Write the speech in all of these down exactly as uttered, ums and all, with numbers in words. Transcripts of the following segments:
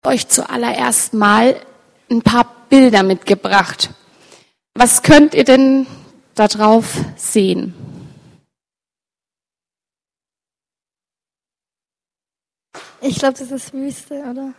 Euch zuallererst mal ein paar Bilder mitgebracht. Was könnt ihr denn da drauf sehen? Ich glaube, das ist Wüste, oder?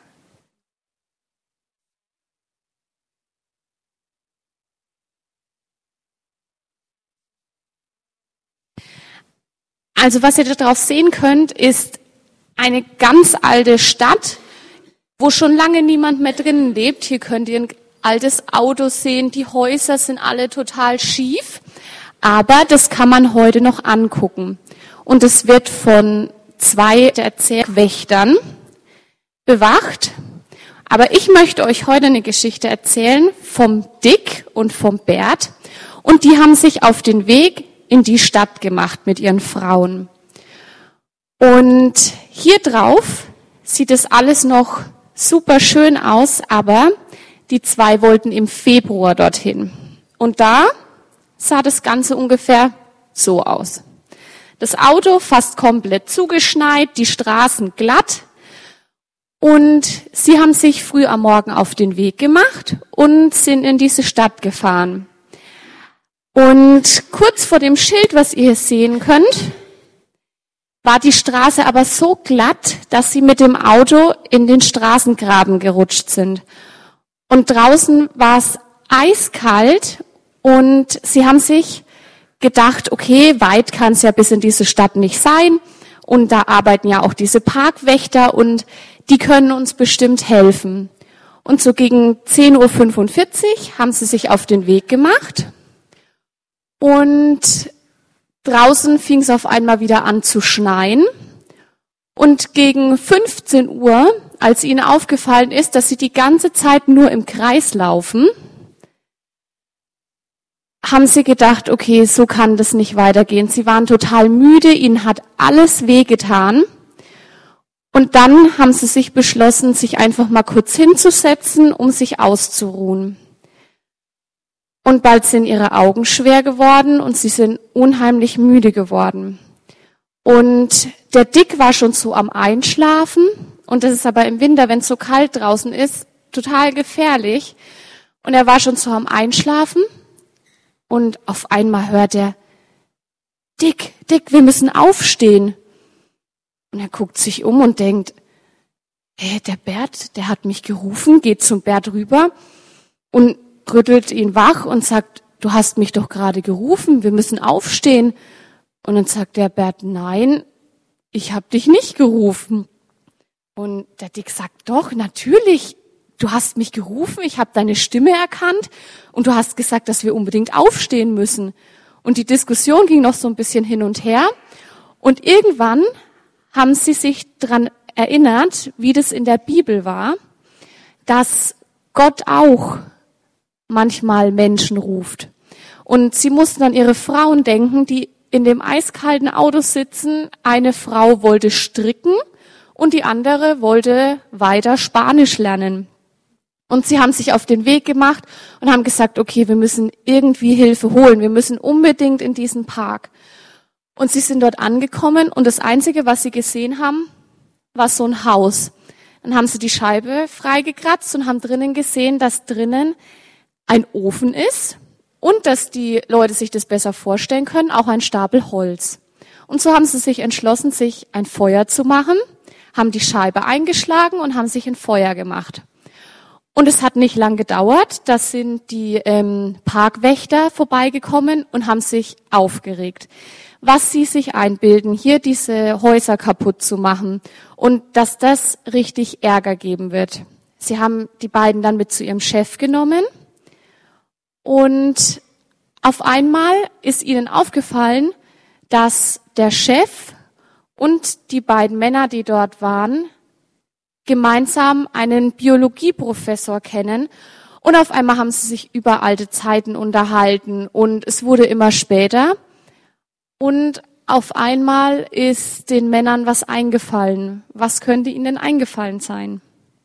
Also was ihr da drauf sehen könnt, ist eine ganz alte Stadt, wo schon lange niemand mehr drinnen lebt. Hier könnt ihr ein altes Auto sehen. Die Häuser sind alle total schief. Aber das kann man heute noch angucken. Und es wird von zwei der Zergwächtern bewacht. Aber ich möchte euch heute eine Geschichte erzählen vom Dick und vom Bert. Und die haben sich auf den Weg in die Stadt gemacht mit ihren Frauen. Und hier drauf sieht es alles noch super schön aus, aber die zwei wollten im Februar dorthin. Und da sah das Ganze ungefähr so aus. Das Auto fast komplett zugeschneit, die Straßen glatt. Und sie haben sich früh am Morgen auf den Weg gemacht und sind in diese Stadt gefahren. Und kurz vor dem Schild, was ihr hier sehen könnt, war die Straße aber so glatt, dass sie mit dem Auto in den Straßengraben gerutscht sind. Und draußen war es eiskalt und sie haben sich gedacht, okay, weit kann es ja bis in diese Stadt nicht sein. Und da arbeiten ja auch diese Parkwächter und die können uns bestimmt helfen. Und so gegen zehn Uhr fünfundvierzig haben sie sich auf den Weg gemacht. Und draußen fing es auf einmal wieder an zu schneien. Und gegen fünfzehn Uhr, als ihnen aufgefallen ist, dass sie die ganze Zeit nur im Kreis laufen, haben sie gedacht, okay, so kann das nicht weitergehen. Sie waren total müde, ihnen hat alles wehgetan. Und dann haben sie sich beschlossen, sich einfach mal kurz hinzusetzen, um sich auszuruhen. Und bald sind ihre Augen schwer geworden und sie sind unheimlich müde geworden. Und der Dick war schon so am Einschlafen. Und das ist aber im Winter, wenn es so kalt draußen ist, total gefährlich. Und er war schon so am Einschlafen. Und auf einmal hört er, Dick, Dick, wir müssen aufstehen. Und er guckt sich um und denkt, hey, der Bert, der hat mich gerufen, geht zum Bert rüber und rüttelt ihn wach und sagt, du hast mich doch gerade gerufen, wir müssen aufstehen. Und dann sagt der Bert, nein, ich habe dich nicht gerufen. Und der Dick sagt, doch, natürlich, du hast mich gerufen, ich habe deine Stimme erkannt und du hast gesagt, dass wir unbedingt aufstehen müssen. Und die Diskussion ging noch so ein bisschen hin und her. Und irgendwann haben sie sich dran erinnert, wie das in der Bibel war, dass Gott auch manchmal Menschen ruft. Und sie mussten an ihre Frauen denken, die in dem eiskalten Auto sitzen. Eine Frau wollte stricken und die andere wollte weiter Spanisch lernen. Und sie haben sich auf den Weg gemacht und haben gesagt, okay, wir müssen irgendwie Hilfe holen. Wir müssen unbedingt in diesen Park. Und sie sind dort angekommen und das Einzige, was sie gesehen haben, war so ein Haus. Dann haben sie die Scheibe freigekratzt und haben drinnen gesehen, dass drinnen ein Ofen ist und dass die Leute sich das besser vorstellen können, auch ein Stapel Holz. Und so haben sie sich entschlossen, sich ein Feuer zu machen, haben die Scheibe eingeschlagen und haben sich ein Feuer gemacht. Und es hat nicht lang gedauert, da sind die ähm, Parkwächter vorbeigekommen und haben sich aufgeregt, was sie sich einbilden, hier diese Häuser kaputt zu machen und dass das richtig Ärger geben wird. Sie haben die beiden dann mit zu ihrem Chef genommen und auf einmal ist ihnen aufgefallen, dass der Chef und die beiden Männer, die dort waren, gemeinsam einen Biologieprofessor kennen. Und auf einmal haben sie sich über alte Zeiten unterhalten und es wurde immer später. Und auf einmal ist den Männern was eingefallen. Was könnte ihnen denn eingefallen sein?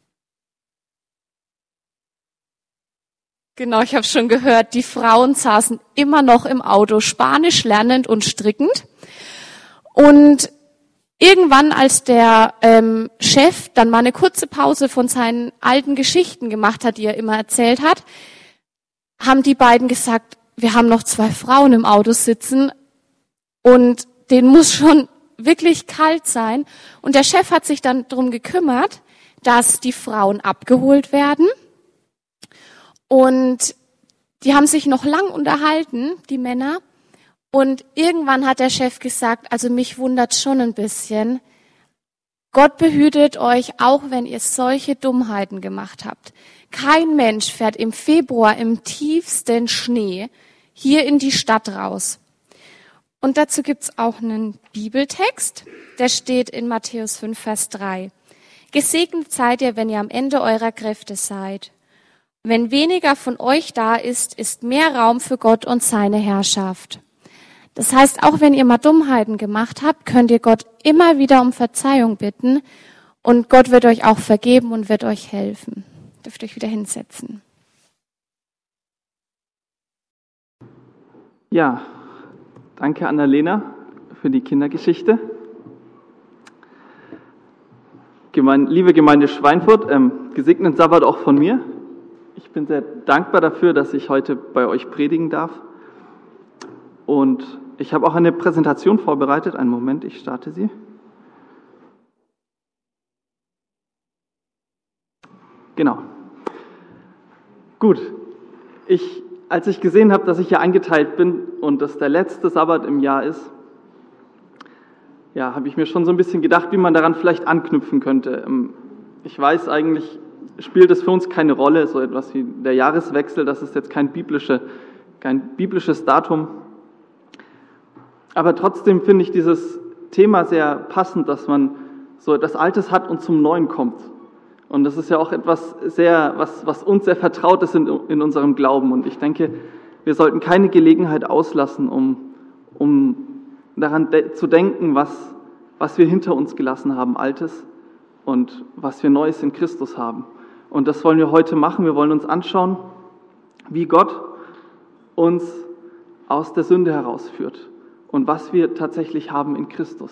Genau, ich habe schon gehört, die Frauen saßen immer noch im Auto, Spanisch lernend und strickend. Und Irgendwann, als der ähm, Chef dann mal eine kurze Pause von seinen alten Geschichten gemacht hat, die er immer erzählt hat, haben die beiden gesagt, wir haben noch zwei Frauen im Auto sitzen und denen muss schon wirklich kalt sein. Und der Chef hat sich dann darum gekümmert, dass die Frauen abgeholt werden. Und die haben sich noch lang unterhalten, die Männer. Und irgendwann hat der Chef gesagt, also mich wundert schon ein bisschen, Gott behütet euch, auch wenn ihr solche Dummheiten gemacht habt. Kein Mensch fährt im Februar im tiefsten Schnee hier in die Stadt raus. Und dazu gibt's auch einen Bibeltext, der steht in Matthäus fünf, Vers drei. Gesegnet seid ihr, wenn ihr am Ende eurer Kräfte seid. Wenn weniger von euch da ist, ist mehr Raum für Gott und seine Herrschaft. Das heißt, auch wenn ihr mal Dummheiten gemacht habt, könnt ihr Gott immer wieder um Verzeihung bitten und Gott wird euch auch vergeben und wird euch helfen. Dürft euch wieder hinsetzen. Ja, danke Annalena für die Kindergeschichte. Gemeinde, liebe Gemeinde Schweinfurt, ähm, gesegneten Sabbat auch von mir. Ich bin sehr dankbar dafür, dass ich heute bei euch predigen darf. Und ich habe auch eine Präsentation vorbereitet. Einen Moment, ich starte sie. Genau. Gut. Ich, als ich gesehen habe, dass ich hier eingeteilt bin und das der letzte Sabbat im Jahr ist, ja, habe ich mir schon so ein bisschen gedacht, wie man daran vielleicht anknüpfen könnte. Ich weiß, eigentlich spielt es für uns keine Rolle, so etwas wie der Jahreswechsel, das ist jetzt kein, biblische, kein biblisches Datum. Aber trotzdem finde ich dieses Thema sehr passend, dass man so etwas Altes hat und zum Neuen kommt. Und das ist ja auch etwas sehr, was, was uns sehr vertraut ist in, in unserem Glauben. Und ich denke, wir sollten keine Gelegenheit auslassen, um, um daran de- zu denken, was, was wir hinter uns gelassen haben, Altes, und was wir Neues in Christus haben. Und das wollen wir heute machen. Wir wollen uns anschauen, wie Gott uns aus der Sünde herausführt und was wir tatsächlich haben in Christus.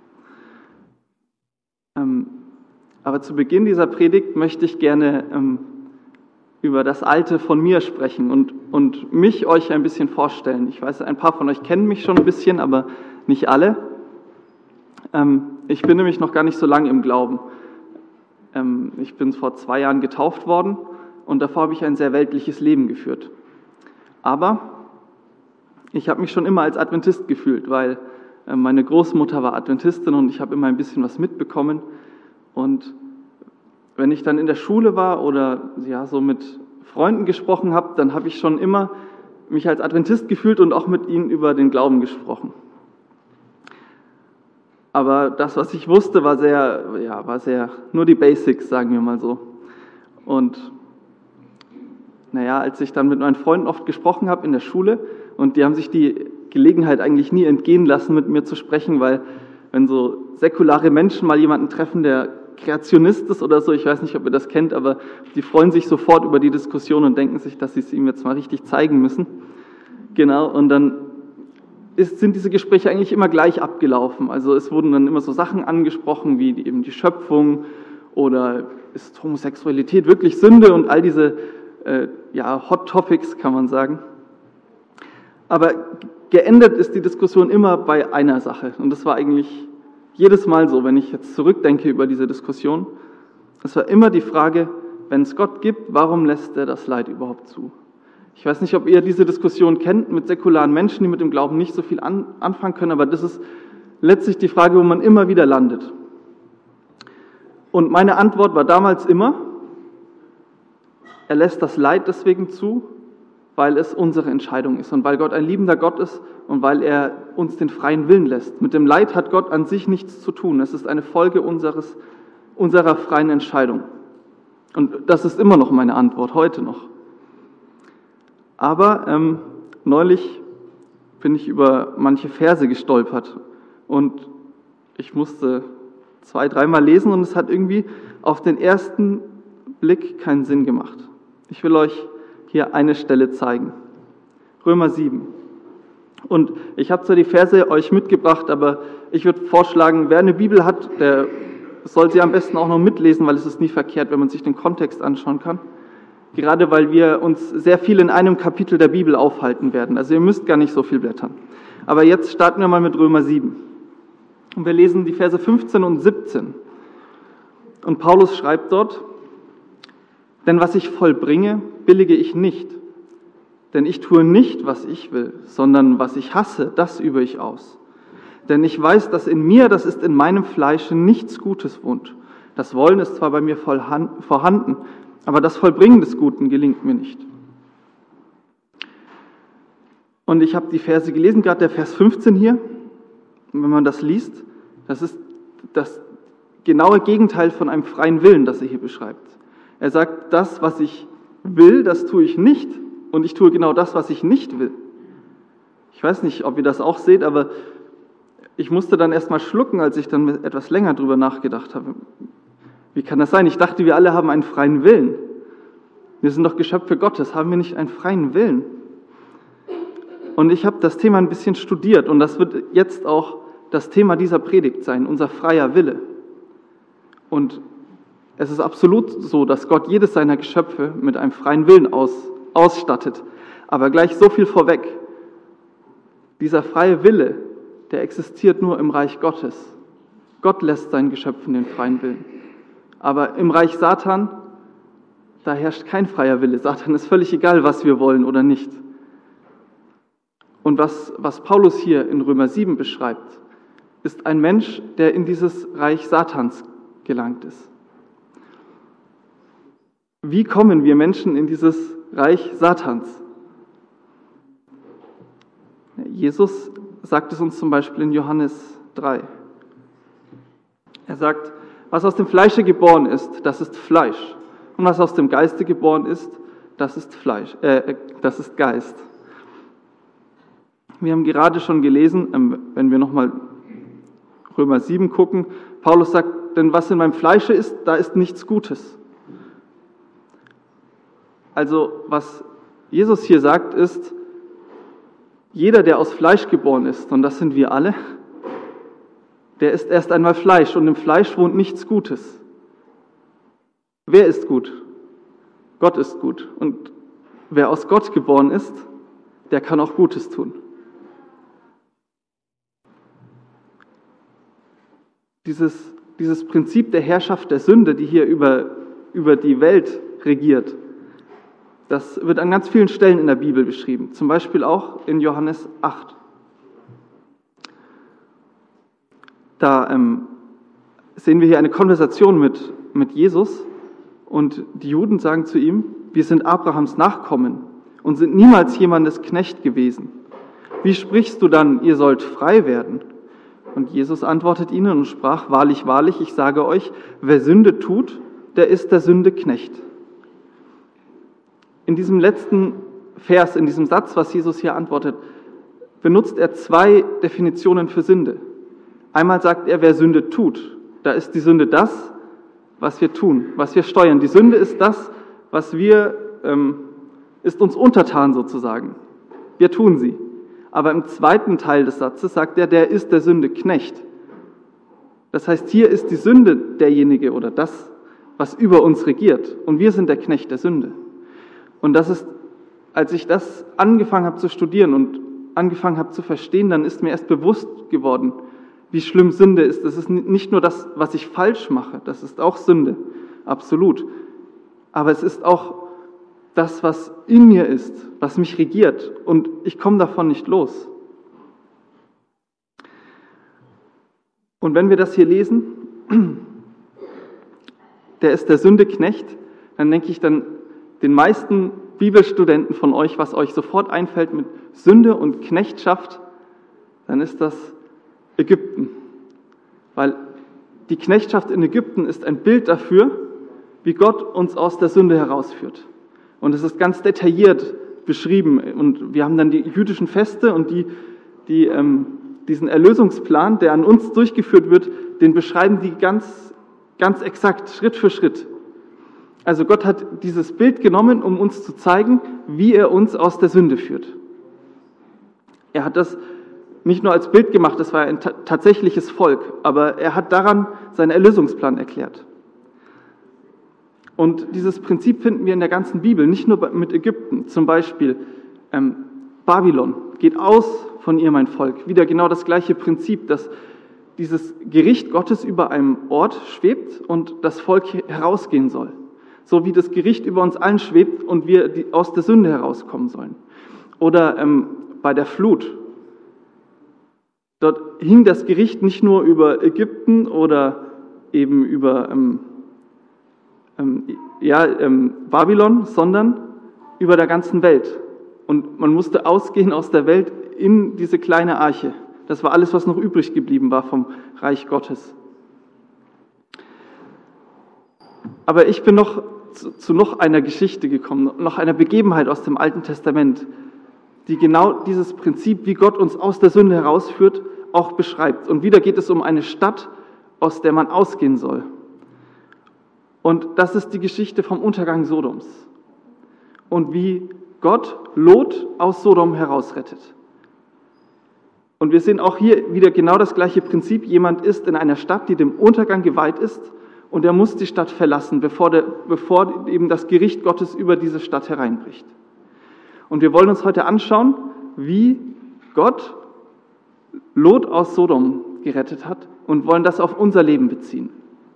Ähm, aber zu Beginn dieser Predigt möchte ich gerne ähm, über das Alte von mir sprechen und, und mich euch ein bisschen vorstellen. Ich weiß, ein paar von euch kennen mich schon ein bisschen, aber nicht alle. Ähm, ich bin nämlich noch gar nicht so lange im Glauben. Ähm, ich bin vor zwei Jahren getauft worden und davor habe ich ein sehr weltliches Leben geführt. Aber ich habe mich schon immer als Adventist gefühlt, weil äh, meine Großmutter war Adventistin und ich habe immer ein bisschen was mitbekommen. Und wenn ich dann in der Schule war oder ja so mit Freunden gesprochen habe, dann habe ich schon immer mich als Adventist gefühlt und auch mit ihnen über den Glauben gesprochen. Aber das, was ich wusste, war sehr, ja, war sehr, nur die Basics, sagen wir mal so. Und naja, als ich dann mit meinen Freunden oft gesprochen habe in der Schule, und die haben sich die Gelegenheit eigentlich nie entgehen lassen, mit mir zu sprechen, weil wenn so säkulare Menschen mal jemanden treffen, der Kreationist ist oder so, ich weiß nicht, ob ihr das kennt, aber die freuen sich sofort über die Diskussion und denken sich, dass sie es ihm jetzt mal richtig zeigen müssen. Genau, und dann ist, sind diese Gespräche eigentlich immer gleich abgelaufen. Also es wurden dann immer so Sachen angesprochen, wie die, eben die Schöpfung oder ist Homosexualität wirklich Sünde und all diese äh, ja, Hot Topics, kann man sagen. Aber geendet ist die Diskussion immer bei einer Sache. Und das war eigentlich jedes Mal so, wenn ich jetzt zurückdenke über diese Diskussion. Es war immer die Frage, wenn es Gott gibt, warum lässt er das Leid überhaupt zu? Ich weiß nicht, ob ihr diese Diskussion kennt mit säkularen Menschen, die mit dem Glauben nicht so viel an, anfangen können, aber das ist letztlich die Frage, wo man immer wieder landet. Und meine Antwort war damals immer, er lässt das Leid deswegen zu, weil es unsere Entscheidung ist und weil Gott ein liebender Gott ist und weil er uns den freien Willen lässt. Mit dem Leid hat Gott an sich nichts zu tun. Es ist eine Folge unseres, unserer freien Entscheidung. Und das ist immer noch meine Antwort, heute noch. Aber ähm, neulich bin ich über manche Verse gestolpert und ich musste zwei, dreimal lesen und es hat irgendwie auf den ersten Blick keinen Sinn gemacht. Ich will euch hier eine Stelle zeigen. Römer sieben. Und ich habe zwar die Verse euch mitgebracht, aber ich würde vorschlagen, wer eine Bibel hat, der soll sie am besten auch noch mitlesen, weil es ist nie verkehrt, wenn man sich den Kontext anschauen kann. Gerade weil wir uns sehr viel in einem Kapitel der Bibel aufhalten werden. Also ihr müsst gar nicht so viel blättern. Aber jetzt starten wir mal mit Römer sieben. Und wir lesen die Verse fünfzehn und siebzehn. Und Paulus schreibt dort: Denn was ich vollbringe, billige ich nicht. Denn ich tue nicht, was ich will, sondern was ich hasse, das übe ich aus. Denn ich weiß, dass in mir, das ist in meinem Fleische, nichts Gutes wohnt. Das Wollen ist zwar bei mir vorhanden, aber das Vollbringen des Guten gelingt mir nicht. Und ich habe die Verse gelesen, gerade der Vers fünfzehn hier. Und wenn man das liest, das ist das genaue Gegenteil von einem freien Willen, das er hier beschreibt. Er sagt, das, was ich will, das tue ich nicht. Und ich tue genau das, was ich nicht will. Ich weiß nicht, ob ihr das auch seht, aber ich musste dann erst mal schlucken, als ich dann etwas länger drüber nachgedacht habe. Wie kann das sein? Ich dachte, wir alle haben einen freien Willen. Wir sind doch Geschöpfe Gottes. Haben wir nicht einen freien Willen? Und ich habe das Thema ein bisschen studiert und das wird jetzt auch das Thema dieser Predigt sein, unser freier Wille. Und es ist absolut so, dass Gott jedes seiner Geschöpfe mit einem freien Willen aus, ausstattet. Aber gleich so viel vorweg. Dieser freie Wille, der existiert nur im Reich Gottes. Gott lässt seinen Geschöpfen den freien Willen. Aber im Reich Satan, da herrscht kein freier Wille. Satan ist völlig egal, was wir wollen oder nicht. Und was, was Paulus hier in Römer sieben beschreibt, ist ein Mensch, der in dieses Reich Satans gelangt ist. Wie kommen wir Menschen in dieses Reich Satans? Jesus sagt es uns zum Beispiel in Johannes drei. Er sagt, was aus dem Fleische geboren ist, das ist Fleisch. Und was aus dem Geiste geboren ist, das ist Fleisch, äh, das ist Geist. Wir haben gerade schon gelesen, wenn wir nochmal Römer sieben gucken, Paulus sagt, denn was in meinem Fleische ist, da ist nichts Gutes. Also was Jesus hier sagt ist, jeder, der aus Fleisch geboren ist, und das sind wir alle, der ist erst einmal Fleisch und im Fleisch wohnt nichts Gutes. Wer ist gut? Gott ist gut. Und wer aus Gott geboren ist, der kann auch Gutes tun. Dieses, dieses Prinzip der Herrschaft der Sünde, die hier über, über die Welt regiert, das wird an ganz vielen Stellen in der Bibel beschrieben, zum Beispiel auch in Johannes acht. Da ähm, sehen wir hier eine Konversation mit, mit Jesus und die Juden sagen zu ihm, wir sind Abrahams Nachkommen und sind niemals jemandes Knecht gewesen. Wie sprichst du dann, ihr sollt frei werden? Und Jesus antwortet ihnen und sprach, wahrlich, wahrlich, ich sage euch, wer Sünde tut, der ist der Sünde Knecht. In diesem letzten Vers, in diesem Satz, was Jesus hier antwortet, benutzt er zwei Definitionen für Sünde. Einmal sagt er, wer Sünde tut, da ist die Sünde das, was wir tun, was wir steuern. Die Sünde ist das, was wir, ähm, ist uns untertan sozusagen. Wir tun sie. Aber im zweiten Teil des Satzes sagt er, der ist der Sünde Knecht. Das heißt, hier ist die Sünde derjenige oder das, was über uns regiert. Und wir sind der Knecht der Sünde. Und das ist, als ich das angefangen habe zu studieren und angefangen habe zu verstehen, dann ist mir erst bewusst geworden, wie schlimm Sünde ist. Das ist nicht nur das, was ich falsch mache, das ist auch Sünde, absolut. Aber es ist auch das, was in mir ist, was mich regiert und ich komme davon nicht los. Und wenn wir das hier lesen, der ist der Sünde Knecht, dann denke ich dann den meisten Bibelstudenten von euch, was euch sofort einfällt mit Sünde und Knechtschaft, dann ist das Ägypten. Weil die Knechtschaft in Ägypten ist ein Bild dafür, wie Gott uns aus der Sünde herausführt. Und es ist ganz detailliert beschrieben. Und wir haben dann die jüdischen Feste und die, die, ähm, diesen Erlösungsplan, der an uns durchgeführt wird, den beschreiben die ganz, ganz exakt, Schritt für Schritt. Also Gott hat dieses Bild genommen, um uns zu zeigen, wie er uns aus der Sünde führt. Er hat das nicht nur als Bild gemacht, das war ein ta- tatsächliches Volk, aber er hat daran seinen Erlösungsplan erklärt. Und dieses Prinzip finden wir in der ganzen Bibel, nicht nur mit Ägypten. Zum Beispiel ähm, Babylon, geht aus von ihr, mein Volk. Wieder genau das gleiche Prinzip, dass dieses Gericht Gottes über einem Ort schwebt und das Volk herausgehen soll. So wie das Gericht über uns allen schwebt und wir die, aus der Sünde herauskommen sollen. Oder ähm, bei der Flut. Dort hing das Gericht nicht nur über Ägypten oder eben über ähm, ähm, ja, ähm, Babylon, sondern über der ganzen Welt. Und man musste ausgehen aus der Welt in diese kleine Arche. Das war alles, was noch übrig geblieben war vom Reich Gottes. Aber ich bin noch zu, zu noch einer Geschichte gekommen, noch einer Begebenheit aus dem Alten Testament, die genau dieses Prinzip, wie Gott uns aus der Sünde herausführt, auch beschreibt. Und wieder geht es um eine Stadt, aus der man ausgehen soll. Und das ist die Geschichte vom Untergang Sodoms. Und wie Gott Lot aus Sodom herausrettet. Und wir sehen auch hier wieder genau das gleiche Prinzip. Jemand ist in einer Stadt, die dem Untergang geweiht ist, und er muss die Stadt verlassen, bevor, der, bevor eben das Gericht Gottes über diese Stadt hereinbricht. Und wir wollen uns heute anschauen, wie Gott Lot aus Sodom gerettet hat und wollen das auf unser Leben beziehen.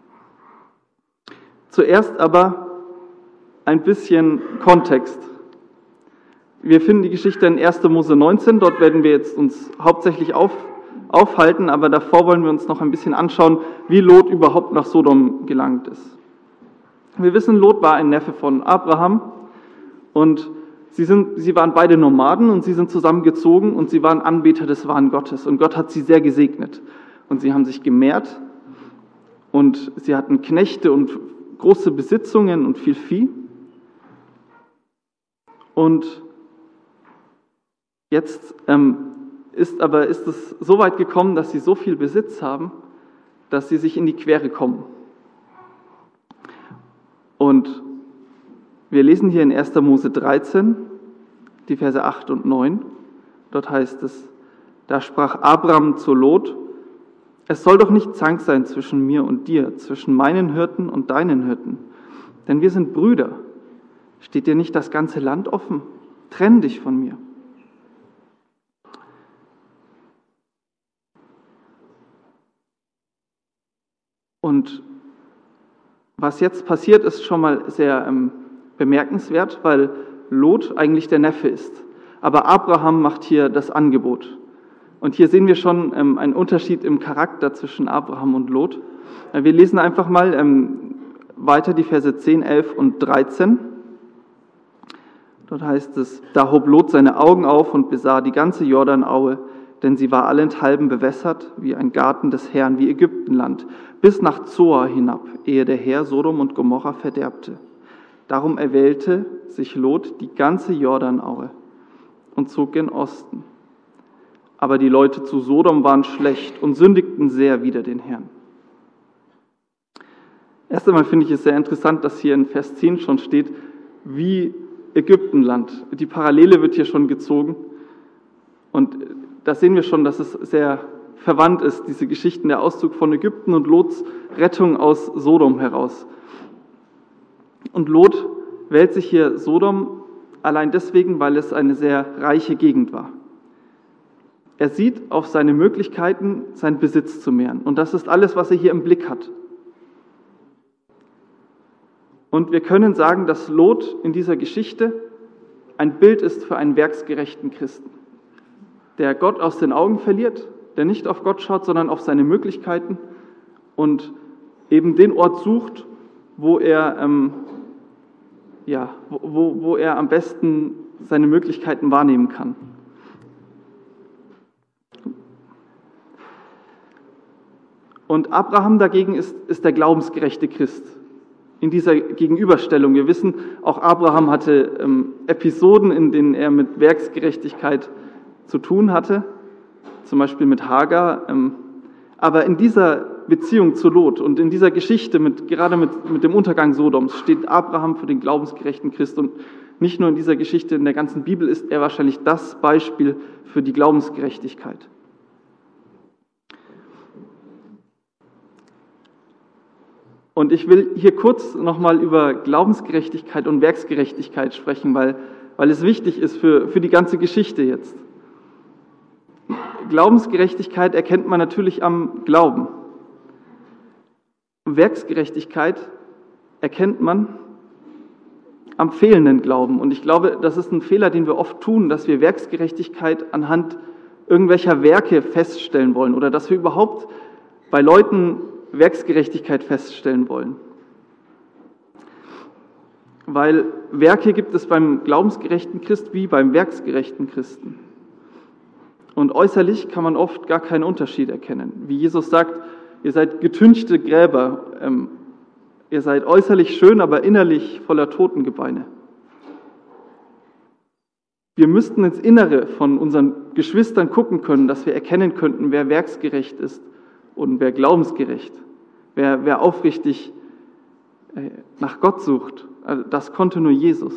Zuerst aber ein bisschen Kontext. Wir finden die Geschichte in erster Mose neunzehn, dort werden wir jetzt uns hauptsächlich auf, aufhalten, aber davor wollen wir uns noch ein bisschen anschauen, wie Lot überhaupt nach Sodom gelangt ist. Wir wissen, Lot war ein Neffe von Abraham und sie, sind, sie waren beide Nomaden und sie sind zusammengezogen und sie waren Anbeter des wahren Gottes und Gott hat sie sehr gesegnet und sie haben sich gemehrt und sie hatten Knechte und große Besitzungen und viel Vieh und Jetzt ähm, ist aber ist es so weit gekommen, dass sie so viel Besitz haben, dass sie sich in die Quere kommen. Und wir lesen hier in erster Mose dreizehn, die Verse acht und neun. Dort heißt es, da sprach Abram zu Lot, es soll doch nicht Zank sein zwischen mir und dir, zwischen meinen Hirten und deinen Hirten, denn wir sind Brüder. Steht dir nicht das ganze Land offen? Trenn dich von mir. Und was jetzt passiert, ist schon mal sehr ähm, bemerkenswert, weil Lot eigentlich der Neffe ist. Aber Abraham macht hier das Angebot. Und hier sehen wir schon ähm, einen Unterschied im Charakter zwischen Abraham und Lot. Äh, wir lesen einfach mal ähm, weiter die Verse zehn, elf und dreizehn. Dort heißt es, da hob Lot seine Augen auf und besah die ganze Jordanaue, denn sie war allenthalben bewässert, wie ein Garten des Herrn, wie Ägyptenland, bis nach Zoar hinab, ehe der Herr Sodom und Gomorra verderbte. Darum erwählte sich Lot die ganze Jordanaue und zog gen Osten. Aber die Leute zu Sodom waren schlecht und sündigten sehr wider den Herrn. Erst einmal finde ich es sehr interessant, dass hier in Vers zehn schon steht, wie Ägyptenland. Die Parallele wird hier schon gezogen. Und da sehen wir schon, dass es sehr verwandt ist, diese Geschichten, der Auszug von Ägypten und Lots Rettung aus Sodom heraus. Und Lot wählt sich hier Sodom allein deswegen, weil es eine sehr reiche Gegend war. Er sieht auf seine Möglichkeiten, seinen Besitz zu mehren. Und das ist alles, was er hier im Blick hat. Und wir können sagen, dass Lot in dieser Geschichte ein Bild ist für einen werksgerechten Christen, der Gott aus den Augen verliert, der nicht auf Gott schaut, sondern auf seine Möglichkeiten und eben den Ort sucht, wo er, ähm, ja, wo, wo er am besten seine Möglichkeiten wahrnehmen kann. Und Abraham dagegen ist, ist der glaubensgerechte Christ. In dieser Gegenüberstellung. Wir wissen, auch Abraham hatte ähm, Episoden, in denen er mit Werksgerechtigkeit zu tun hatte, zum Beispiel mit Hagar. Ähm, aber in dieser Beziehung zu Lot und in dieser Geschichte, mit, gerade mit, mit dem Untergang Sodoms, steht Abraham für den glaubensgerechten Christ und nicht nur in dieser Geschichte, in der ganzen Bibel ist er wahrscheinlich das Beispiel für die Glaubensgerechtigkeit. Und ich will hier kurz nochmal über Glaubensgerechtigkeit und Werksgerechtigkeit sprechen, weil, weil es wichtig ist für, für die ganze Geschichte jetzt. Glaubensgerechtigkeit erkennt man natürlich am Glauben. Werksgerechtigkeit erkennt man am fehlenden Glauben. Und ich glaube, das ist ein Fehler, den wir oft tun, dass wir Werksgerechtigkeit anhand irgendwelcher Werke feststellen wollen oder dass wir überhaupt bei Leuten Werksgerechtigkeit feststellen wollen. Weil Werke gibt es beim glaubensgerechten Christ wie beim werksgerechten Christen. Und äußerlich kann man oft gar keinen Unterschied erkennen. Wie Jesus sagt, ihr seid getünchte Gräber, ähm, ihr seid äußerlich schön, aber innerlich voller Totengebeine. Wir müssten ins Innere von unseren Geschwistern gucken können, dass wir erkennen könnten, wer werksgerecht ist und wer glaubensgerecht, wer, wer aufrichtig äh, nach Gott sucht. Also das konnte nur Jesus.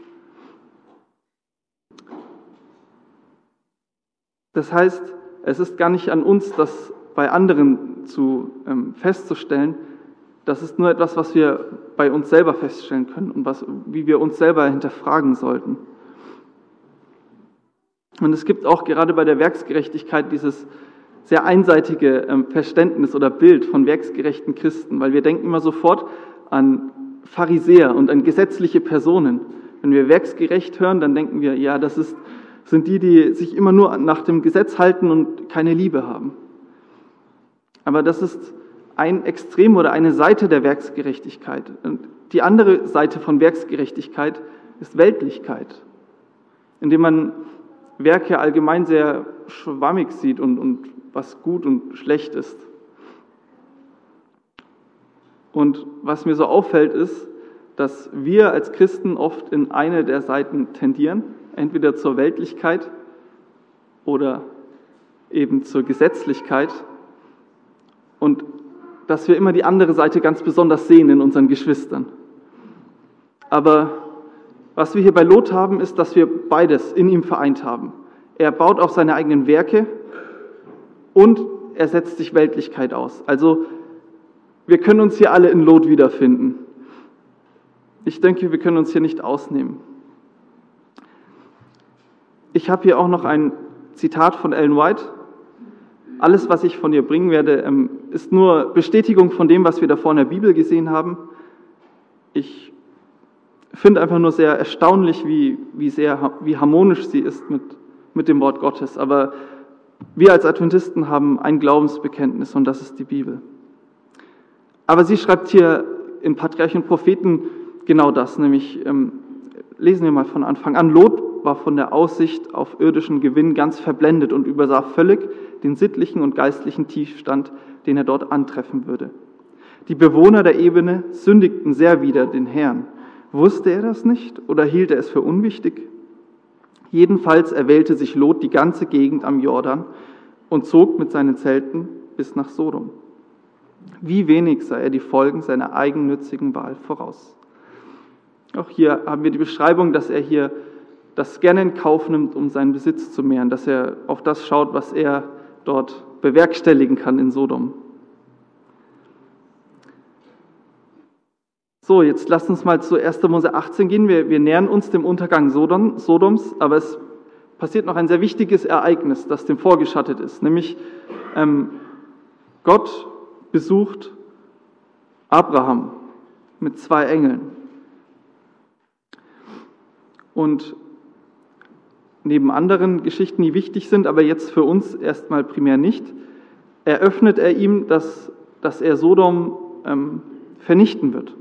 Das heißt, es ist gar nicht an uns, das bei anderen zu, ähm, festzustellen. Das ist nur etwas, was wir bei uns selber feststellen können und was, wie wir uns selber hinterfragen sollten. Und es gibt auch gerade bei der Werksgerechtigkeit dieses sehr einseitige ähm, Verständnis oder Bild von werksgerechten Christen, weil wir denken immer sofort an Pharisäer und an gesetzliche Personen. Wenn wir werksgerecht hören, dann denken wir, ja, das ist sind die, die sich immer nur nach dem Gesetz halten und keine Liebe haben. Aber das ist ein Extrem oder eine Seite der Werksgerechtigkeit. Und die andere Seite von Werksgerechtigkeit ist Weltlichkeit, indem man Werke allgemein sehr schwammig sieht und, und was gut und schlecht ist. Und was mir so auffällt, ist, dass wir als Christen oft in eine der Seiten tendieren, entweder zur Weltlichkeit oder eben zur Gesetzlichkeit und dass wir immer die andere Seite ganz besonders sehen in unseren Geschwistern. Aber was wir hier bei Lot haben, ist, dass wir beides in ihm vereint haben. Er baut auf seine eigenen Werke und er setzt sich Weltlichkeit aus. Also wir können uns hier alle in Lot wiederfinden. Ich denke, wir können uns hier nicht ausnehmen. Ich habe hier auch noch ein Zitat von Ellen White. Alles, was ich von ihr bringen werde, ist nur Bestätigung von dem, was wir davor in der Bibel gesehen haben. Ich finde einfach nur sehr erstaunlich, wie, wie, sehr, wie harmonisch sie ist mit, mit dem Wort Gottes. Aber wir als Adventisten haben ein Glaubensbekenntnis und das ist die Bibel. Aber sie schreibt hier in Patriarchen und Propheten genau das, nämlich, ähm, lesen wir mal von Anfang an, Lot war von der Aussicht auf irdischen Gewinn ganz verblendet und übersah völlig den sittlichen und geistlichen Tiefstand, den er dort antreffen würde. Die Bewohner der Ebene sündigten sehr wider den Herrn. Wusste er das nicht oder hielt er es für unwichtig? Jedenfalls erwählte sich Lot die ganze Gegend am Jordan und zog mit seinen Zelten bis nach Sodom. Wie wenig sah er die Folgen seiner eigennützigen Wahl voraus. Auch hier haben wir die Beschreibung, dass er hier das gerne in Kauf nimmt, um seinen Besitz zu mehren, dass er auf das schaut, was er dort bewerkstelligen kann in Sodom. So, jetzt lasst uns mal zu erster Mose achtzehn gehen. Wir, wir nähern uns dem Untergang Sodom, Sodoms, aber es passiert noch ein sehr wichtiges Ereignis, das dem vorgeschattet ist, nämlich ähm, Gott besucht Abraham mit zwei Engeln. Und neben anderen Geschichten, die wichtig sind, aber jetzt für uns erstmal primär nicht, eröffnet er ihm, dass, dass er Sodom ähm, vernichten wird.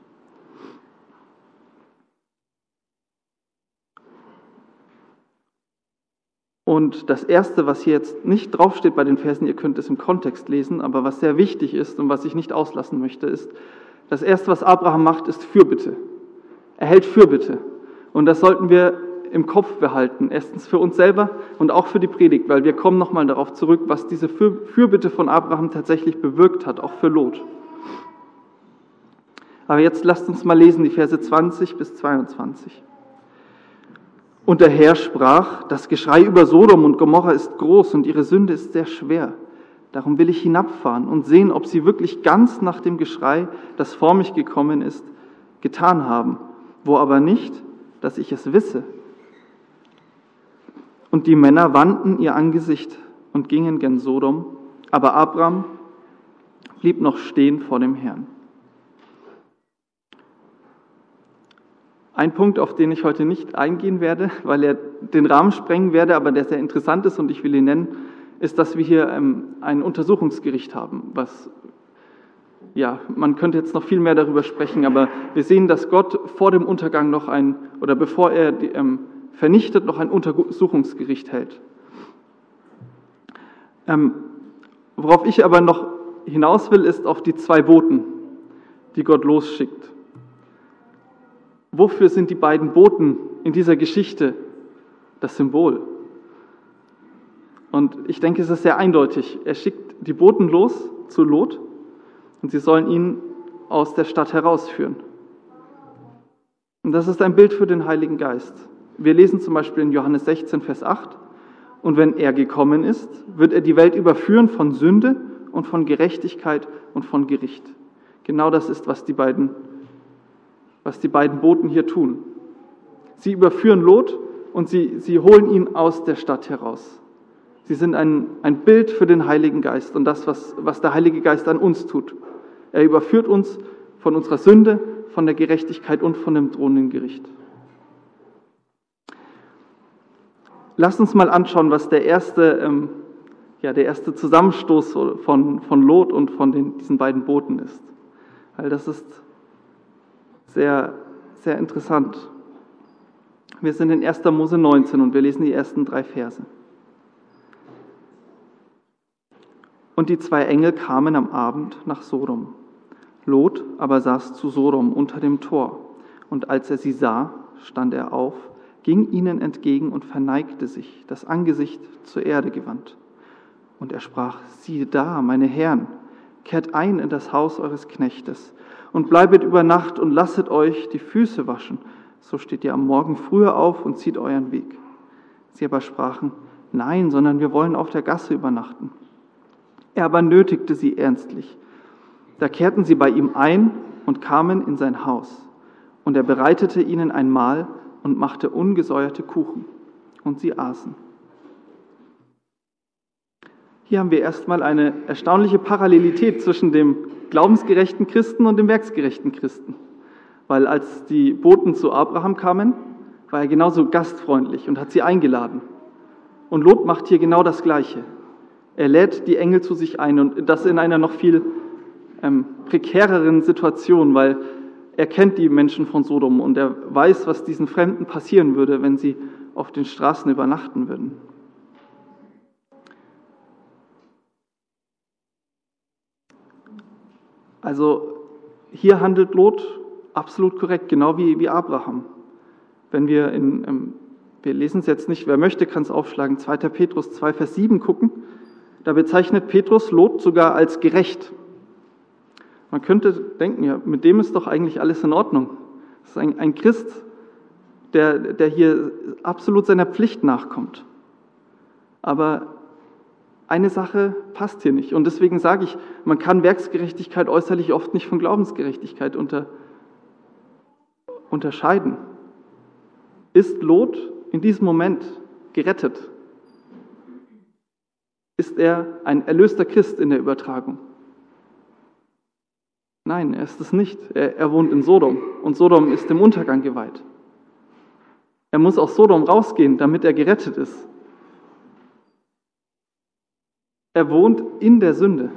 Und das Erste, was hier jetzt nicht draufsteht bei den Versen, ihr könnt es im Kontext lesen, aber was sehr wichtig ist und was ich nicht auslassen möchte, ist, das Erste, was Abraham macht, ist Fürbitte. Er hält Fürbitte. Und das sollten wir im Kopf behalten. Erstens für uns selber und auch für die Predigt, weil wir kommen nochmal darauf zurück, was diese Fürbitte von Abraham tatsächlich bewirkt hat, auch für Lot. Aber jetzt lasst uns mal lesen, die Verse zwanzig bis zweiundzwanzig. Und der Herr sprach, das Geschrei über Sodom und Gomorra ist groß und ihre Sünde ist sehr schwer. Darum will ich hinabfahren und sehen, ob sie wirklich ganz nach dem Geschrei, das vor mich gekommen ist, getan haben, wo aber nicht, dass ich es wisse. Und die Männer wandten ihr Angesicht und gingen gen Sodom, aber Abram blieb noch stehen vor dem Herrn. Ein Punkt, auf den ich heute nicht eingehen werde, weil er den Rahmen sprengen werde, aber der sehr interessant ist und ich will ihn nennen, ist, dass wir hier ähm, ein Untersuchungsgericht haben. Was, ja, man könnte jetzt noch viel mehr darüber sprechen, aber wir sehen, dass Gott vor dem Untergang noch ein, oder bevor er die, ähm, vernichtet, noch ein Untersuchungsgericht hält. Ähm, worauf ich aber noch hinaus will, ist auf die zwei Boten, die Gott losschickt. Wofür sind die beiden Boten in dieser Geschichte das Symbol? Und ich denke, es ist sehr eindeutig. Er schickt die Boten los zu Lot und sie sollen ihn aus der Stadt herausführen. Und das ist ein Bild für den Heiligen Geist. Wir lesen zum Beispiel in Johannes sechzehn, Vers acht, und wenn er gekommen ist, wird er die Welt überführen von Sünde und von Gerechtigkeit und von Gericht. Genau das ist, was die beiden was die beiden Boten hier tun. Sie überführen Lot und sie, sie holen ihn aus der Stadt heraus. Sie sind ein, ein Bild für den Heiligen Geist und das, was, was der Heilige Geist an uns tut. Er überführt uns von unserer Sünde, von der Gerechtigkeit und von dem drohenden Gericht. Lasst uns mal anschauen, was der erste, ähm, ja, der erste Zusammenstoß von, von Lot und von den, diesen beiden Boten ist. Weil das ist Sehr, sehr interessant. Wir sind in erster Mose neunzehn und wir lesen die ersten drei Verse. Und die zwei Engel kamen am Abend nach Sodom. Lot aber saß zu Sodom unter dem Tor. Und als er sie sah, stand er auf, ging ihnen entgegen und verneigte sich, das Angesicht zur Erde gewandt. Und er sprach, siehe da, meine Herren, kehrt ein in das Haus eures Knechtes und bleibet über Nacht und lasset euch die Füße waschen. So steht ihr am Morgen früher auf und zieht euren Weg. Sie aber sprachen, nein, sondern wir wollen auf der Gasse übernachten. Er aber nötigte sie ernstlich. Da kehrten sie bei ihm ein und kamen in sein Haus. Und er bereitete ihnen ein Mahl und machte ungesäuerte Kuchen. Und sie aßen. Hier haben wir erstmal eine erstaunliche Parallelität zwischen dem glaubensgerechten Christen und dem werksgerechten Christen. Weil als die Boten zu Abraham kamen, war er genauso gastfreundlich und hat sie eingeladen. Und Lot macht hier genau das Gleiche. Er lädt die Engel zu sich ein und das in einer noch viel ähm, prekäreren Situation, weil er kennt die Menschen von Sodom und er weiß, was diesen Fremden passieren würde, wenn sie auf den Straßen übernachten würden. Also hier handelt Lot absolut korrekt, genau wie, wie Abraham. Wenn wir in, ähm, wir lesen es jetzt nicht, wer möchte, kann es aufschlagen, zweiter Petrus zwei, Vers sieben gucken, da bezeichnet Petrus Lot sogar als gerecht. Man könnte denken, ja, mit dem ist doch eigentlich alles in Ordnung. Das ist ein, ein Christ, der, der hier absolut seiner Pflicht nachkommt. Aber eine Sache passt hier nicht. Und deswegen sage ich, man kann Werksgerechtigkeit äußerlich oft nicht von Glaubensgerechtigkeit unter, unterscheiden. Ist Lot in diesem Moment gerettet? Ist er ein erlöster Christ in der Übertragung? Nein, er ist es nicht. Er, er wohnt in Sodom und Sodom ist dem Untergang geweiht. Er muss aus Sodom rausgehen, damit er gerettet ist. Er wohnt in der Sünde.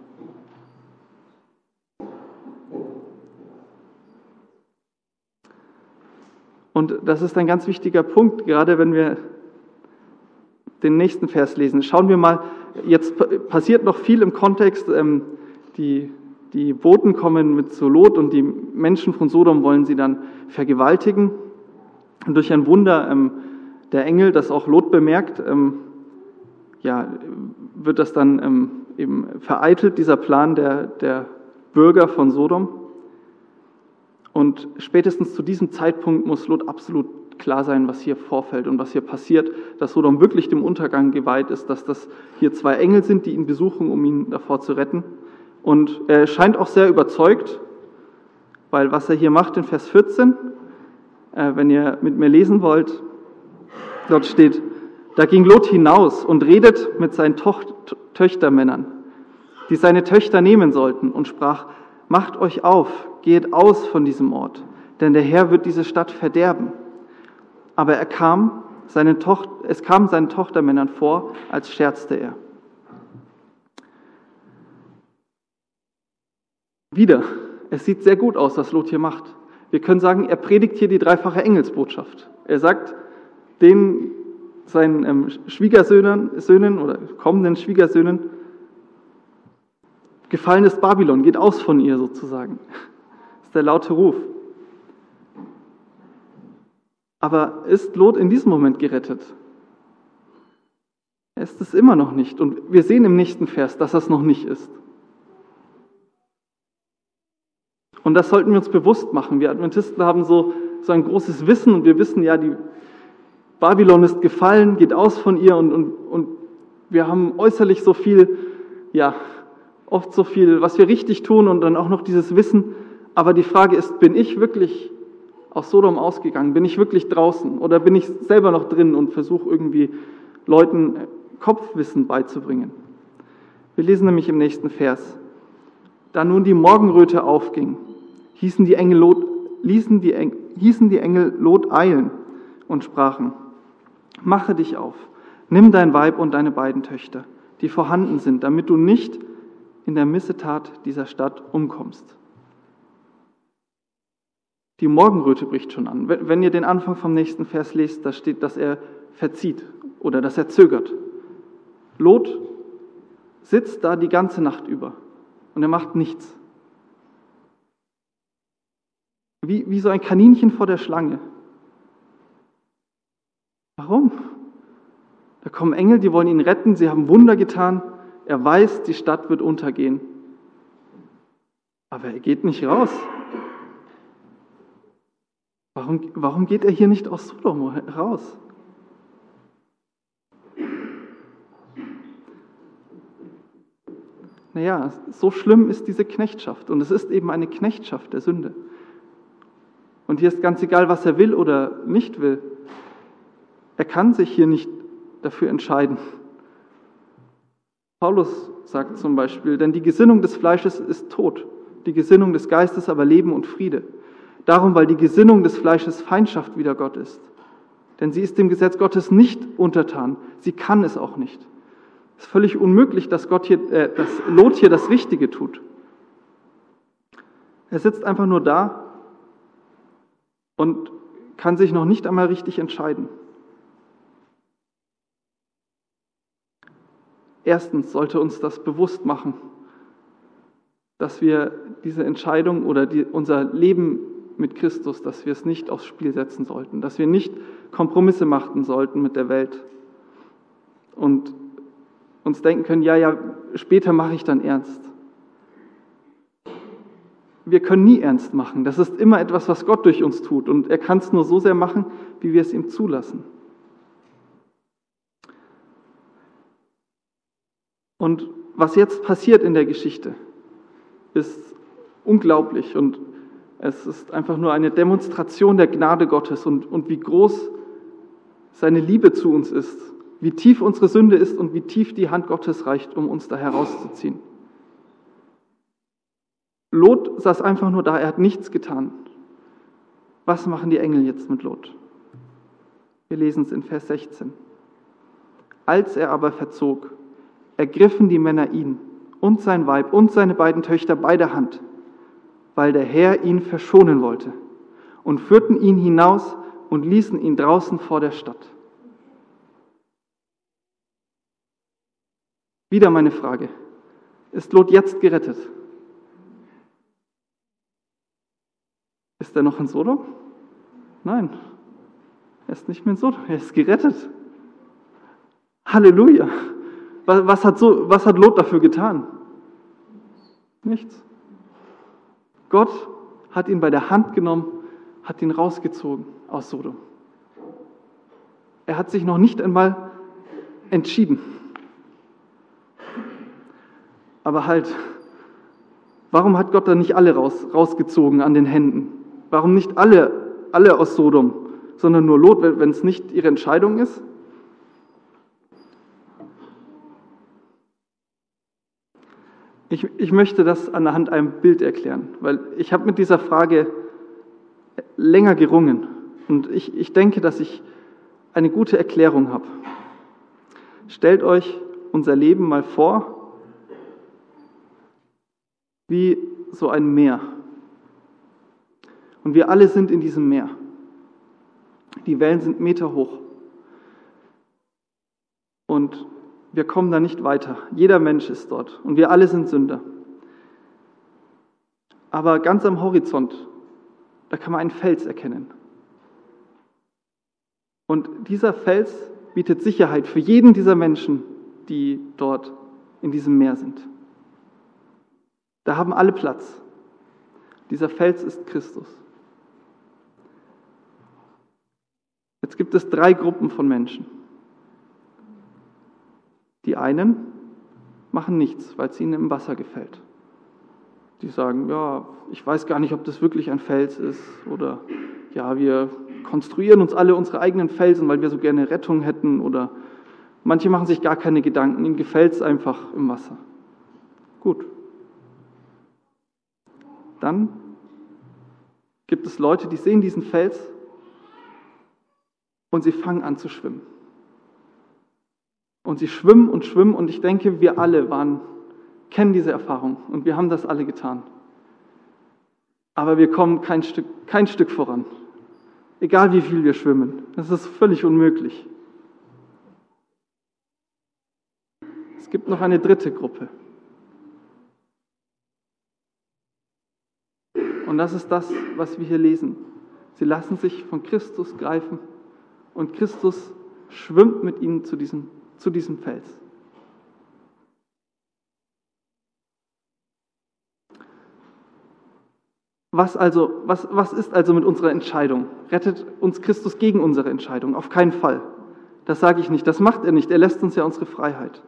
Und das ist ein ganz wichtiger Punkt, gerade wenn wir den nächsten Vers lesen. Schauen wir mal, jetzt passiert noch viel im Kontext. Die, die Boten kommen mit zu Lot und die Menschen von Sodom wollen sie dann vergewaltigen. Und durch ein Wunder der Engel, das auch Lot bemerkt, ja, wird das dann ähm, eben vereitelt, dieser Plan der, der Bürger von Sodom. Und spätestens zu diesem Zeitpunkt muss Lot absolut klar sein, was hier vorfällt und was hier passiert, dass Sodom wirklich dem Untergang geweiht ist, dass das hier zwei Engel sind, die ihn besuchen, um ihn davor zu retten. Und er scheint auch sehr überzeugt, weil was er hier macht in Vers vierzehn, äh, wenn ihr mit mir lesen wollt, dort steht, da ging Lot hinaus und redet mit seinen Toch- Töchtermännern, die seine Töchter nehmen sollten, und sprach, macht euch auf, geht aus von diesem Ort, denn der Herr wird diese Stadt verderben. Aber er kam, seinen Toch- es kam seinen Tochtermännern vor, als scherzte er. Wieder, es sieht sehr gut aus, was Lot hier macht. Wir können sagen, er predigt hier die dreifache Engelsbotschaft. Er sagt den seinen ähm, Schwiegersöhnen Söhnen oder kommenden Schwiegersöhnen, gefallenes Babylon, geht aus von ihr sozusagen. Das ist der laute Ruf. Aber ist Lot in diesem Moment gerettet? Er ist es immer noch nicht. Und wir sehen im nächsten Vers, dass er es noch nicht ist. Und das sollten wir uns bewusst machen. Wir Adventisten haben so, so ein großes Wissen und wir wissen ja, die Babylon ist gefallen, geht aus von ihr und, und, und wir haben äußerlich so viel, ja, oft so viel, was wir richtig tun und dann auch noch dieses Wissen. Aber die Frage ist, bin ich wirklich aus Sodom ausgegangen? Bin ich wirklich draußen? Oder bin ich selber noch drin und versuche irgendwie Leuten Kopfwissen beizubringen? Wir lesen nämlich im nächsten Vers. Da nun die Morgenröte aufging, hießen die Engel Lot, ließen die Engel, hießen die Engel Lot eilen und sprachen, mache dich auf, nimm dein Weib und deine beiden Töchter, die vorhanden sind, damit du nicht in der Missetat dieser Stadt umkommst. Die Morgenröte bricht schon an. Wenn ihr den Anfang vom nächsten Vers lest, da steht, dass er verzieht oder dass er zögert. Lot sitzt da die ganze Nacht über und er macht nichts. Wie, wie so ein Kaninchen vor der Schlange. Warum? Da kommen Engel, die wollen ihn retten, sie haben Wunder getan. Er weiß, die Stadt wird untergehen. Aber er geht nicht raus. Warum, warum geht er hier nicht aus Sodom raus? Naja, so schlimm ist diese Knechtschaft. Und es ist eben eine Knechtschaft der Sünde. Und hier ist ganz egal, was er will oder nicht will. Er kann sich hier nicht dafür entscheiden. Paulus sagt zum Beispiel, denn die Gesinnung des Fleisches ist Tod, die Gesinnung des Geistes aber Leben und Friede. Darum, weil die Gesinnung des Fleisches Feindschaft wider Gott ist. Denn sie ist dem Gesetz Gottes nicht untertan. Sie kann es auch nicht. Es ist völlig unmöglich, dass, Gott hier, äh, dass Lot hier das Richtige tut. Er sitzt einfach nur da und kann sich noch nicht einmal richtig entscheiden. Erstens sollte uns das bewusst machen, dass wir diese Entscheidung oder die, unser Leben mit Christus, dass wir es nicht aufs Spiel setzen sollten, dass wir nicht Kompromisse machen sollten mit der Welt und uns denken können, ja, ja, später mache ich dann ernst. Wir können nie ernst machen. Das ist immer etwas, was Gott durch uns tut und er kann es nur so sehr machen, wie wir es ihm zulassen. Und was jetzt passiert in der Geschichte, ist unglaublich und es ist einfach nur eine Demonstration der Gnade Gottes und, und wie groß seine Liebe zu uns ist, wie tief unsere Sünde ist und wie tief die Hand Gottes reicht, um uns da herauszuziehen. Lot saß einfach nur da, er hat nichts getan. Was machen die Engel jetzt mit Lot? Wir lesen es in Vers sechzehn. Als er aber verzog, ergriffen die Männer ihn und sein Weib und seine beiden Töchter bei der Hand, weil der Herr ihn verschonen wollte, und führten ihn hinaus und ließen ihn draußen vor der Stadt. Wieder meine Frage, ist Lot jetzt gerettet? Ist er noch in Sodom? Nein, er ist nicht mehr in Sodom, er ist gerettet. Halleluja! Was hat, so, was hat Lot dafür getan? Nichts. Gott hat ihn bei der Hand genommen, hat ihn rausgezogen aus Sodom. Er hat sich noch nicht einmal entschieden. Aber halt, warum hat Gott da nicht alle raus, rausgezogen an den Händen? Warum nicht alle, alle aus Sodom, sondern nur Lot, wenn es nicht ihre Entscheidung ist? Ich, ich möchte das anhand einem Bild erklären, weil ich habe mit dieser Frage länger gerungen und ich, ich denke, dass ich eine gute Erklärung habe. Stellt euch unser Leben mal vor wie so ein Meer. Und wir alle sind in diesem Meer. Die Wellen sind Meter hoch. Und wir kommen da nicht weiter. Jeder Mensch ist dort und wir alle sind Sünder. Aber ganz am Horizont, da kann man einen Fels erkennen. Und dieser Fels bietet Sicherheit für jeden dieser Menschen, die dort in diesem Meer sind. Da haben alle Platz. Dieser Fels ist Christus. Jetzt gibt es drei Gruppen von Menschen. Die einen machen nichts, weil es ihnen im Wasser gefällt. Die sagen, ja, ich weiß gar nicht, ob das wirklich ein Fels ist. Oder ja, wir konstruieren uns alle unsere eigenen Felsen, weil wir so gerne Rettung hätten. Oder manche machen sich gar keine Gedanken, ihnen gefällt es einfach im Wasser. Gut. Dann gibt es Leute, die sehen diesen Fels und sie fangen an zu schwimmen. Und sie schwimmen und schwimmen und ich denke, wir alle waren, kennen diese Erfahrung und wir haben das alle getan. Aber wir kommen kein Stück, kein Stück voran. Egal wie viel wir schwimmen. Das ist völlig unmöglich. Es gibt noch eine dritte Gruppe. Und das ist das, was wir hier lesen. Sie lassen sich von Christus greifen und Christus schwimmt mit ihnen zu diesem, zu diesem Fels. Was, also, was, was ist also mit unserer Entscheidung? Rettet uns Christus gegen unsere Entscheidung? Auf keinen Fall. Das sage ich nicht, das macht er nicht. Er lässt uns ja unsere Freiheit.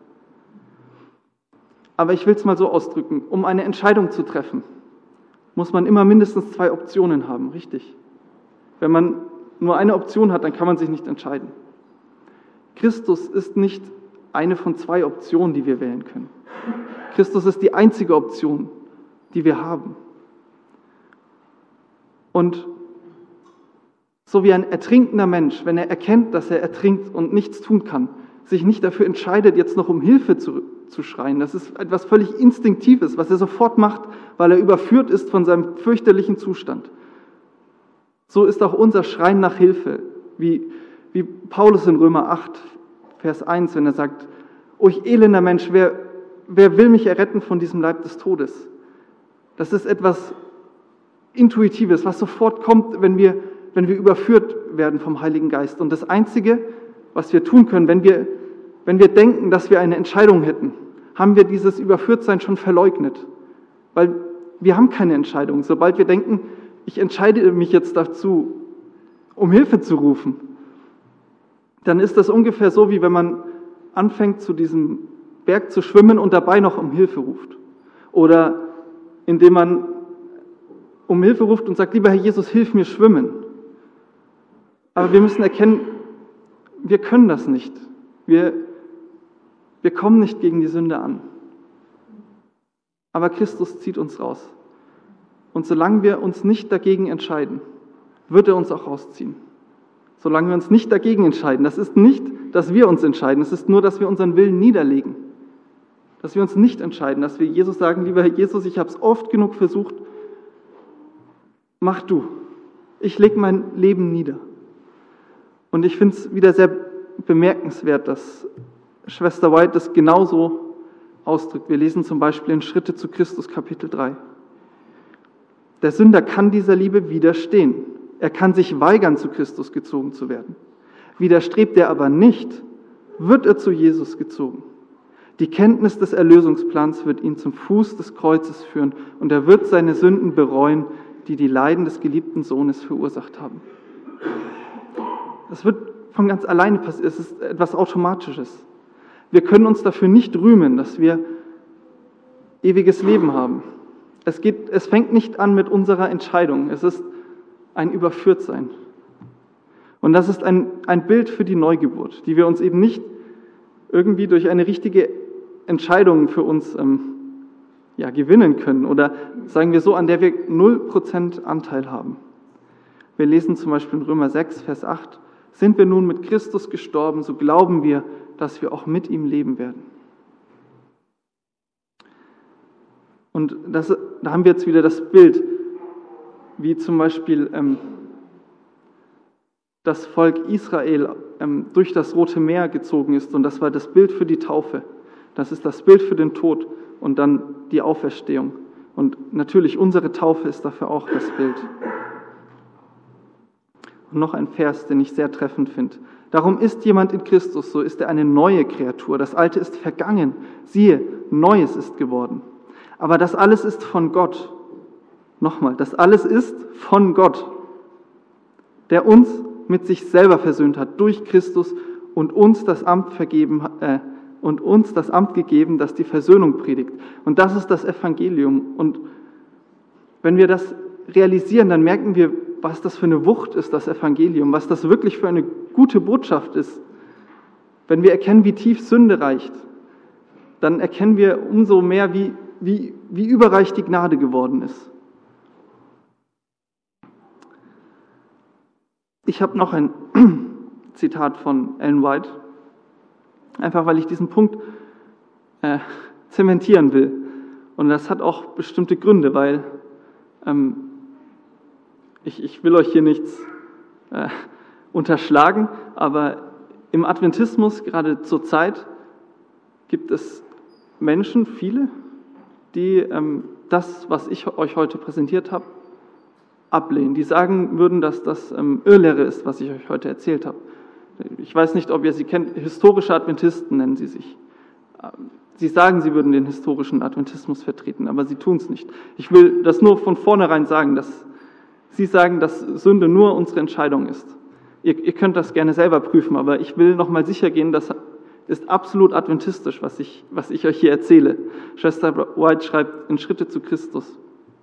Aber ich will es mal so ausdrücken, um eine Entscheidung zu treffen, muss man immer mindestens zwei Optionen haben, richtig? Wenn man nur eine Option hat, dann kann man sich nicht entscheiden. Christus ist nicht eine von zwei Optionen, die wir wählen können. Christus ist die einzige Option, die wir haben. Und so wie ein ertrinkender Mensch, wenn er erkennt, dass er ertrinkt und nichts tun kann, sich nicht dafür entscheidet, jetzt noch um Hilfe zu, zu schreien. Das ist etwas völlig Instinktives, was er sofort macht, weil er überführt ist von seinem fürchterlichen Zustand. So ist auch unser Schreien nach Hilfe, wie, wie Paulus in Römer acht, Vers eins, wenn er sagt, O ich elender Mensch, wer, wer will mich erretten von diesem Leib des Todes? Das ist etwas Intuitives, was sofort kommt, wenn wir, wenn wir überführt werden vom Heiligen Geist. Und das Einzige, was wir tun können, wenn wir, wenn wir denken, dass wir eine Entscheidung hätten, haben wir dieses Überführtsein schon verleugnet. Weil wir haben keine Entscheidung. Sobald wir denken, ich entscheide mich jetzt dazu, um Hilfe zu rufen, dann ist das ungefähr so, wie wenn man anfängt, zu diesem Berg zu schwimmen und dabei noch um Hilfe ruft. Oder indem man um Hilfe ruft und sagt, lieber Herr Jesus, hilf mir schwimmen. Aber wir müssen erkennen, wir können das nicht. Wir, wir kommen nicht gegen die Sünde an. Aber Christus zieht uns raus. Und solange wir uns nicht dagegen entscheiden, wird er uns auch rausziehen. Solange wir uns nicht dagegen entscheiden. Das ist nicht, dass wir uns entscheiden, es ist nur, dass wir unseren Willen niederlegen. Dass wir uns nicht entscheiden, dass wir Jesus sagen, lieber Herr Jesus, ich habe es oft genug versucht, mach du. Ich lege mein Leben nieder. Und ich finde es wieder sehr bemerkenswert, dass Schwester White das genauso ausdrückt. Wir lesen zum Beispiel in Schritte zu Christus, Kapitel drei. Der Sünder kann dieser Liebe widerstehen. Er kann sich weigern, zu Christus gezogen zu werden. Widerstrebt er aber nicht, wird er zu Jesus gezogen. Die Kenntnis des Erlösungsplans wird ihn zum Fuß des Kreuzes führen und er wird seine Sünden bereuen, die die Leiden des geliebten Sohnes verursacht haben. Es wird von ganz alleine passiert, es ist etwas Automatisches. Wir können uns dafür nicht rühmen, dass wir ewiges Leben haben. Es geht, es fängt nicht an mit unserer Entscheidung, es ist ein Überführtsein. Und das ist ein, ein Bild für die Neugeburt, die wir uns eben nicht irgendwie durch eine richtige Entscheidung für uns ähm, ja, gewinnen können oder, sagen wir so, an der wir null Prozent Anteil haben. Wir lesen zum Beispiel in Römer sechs, Vers acht, sind wir nun mit Christus gestorben, so glauben wir, dass wir auch mit ihm leben werden. Und das, da haben wir jetzt wieder das Bild, wie zum Beispiel ähm, das Volk Israel ähm, durch das Rote Meer gezogen ist. Und das war das Bild für die Taufe. Das ist das Bild für den Tod und dann die Auferstehung. Und natürlich unsere Taufe ist dafür auch das Bild. Und noch ein Vers, den ich sehr treffend finde. Darum ist jemand in Christus, so ist er eine neue Kreatur. Das Alte ist vergangen. Siehe, Neues ist geworden. Aber das alles ist von Gott. Nochmal, das alles ist von Gott, der uns mit sich selber versöhnt hat durch Christus und uns das Amt vergeben äh, und uns das Amt gegeben, das die Versöhnung predigt. Und das ist das Evangelium. Und wenn wir das realisieren, dann merken wir, was das für eine Wucht ist, das Evangelium, was das wirklich für eine gute Botschaft ist. Wenn wir erkennen, wie tief Sünde reicht, dann erkennen wir umso mehr, wie, wie, wie überreich die Gnade geworden ist. Ich habe noch ein Zitat von Ellen White, einfach weil ich diesen Punkt äh, zementieren will. Und das hat auch bestimmte Gründe, weil ähm, ich, ich will euch hier nichts äh, unterschlagen, aber im Adventismus, gerade zur Zeit, gibt es Menschen, viele, die ähm, das, was ich euch heute präsentiert habe, ablehnen. Die sagen würden, dass das ähm, Irrlehre ist, was ich euch heute erzählt habe. Ich weiß nicht, ob ihr sie kennt. Historische Adventisten nennen sie sich. Sie sagen, sie würden den historischen Adventismus vertreten, aber sie tun es nicht. Ich will das nur von vornherein sagen, dass sie sagen, dass Sünde nur unsere Entscheidung ist. Ihr, ihr könnt das gerne selber prüfen, aber ich will nochmal sicher gehen, das ist absolut adventistisch, was ich, was ich euch hier erzähle. Schwester White schreibt in Schritte zu Christus: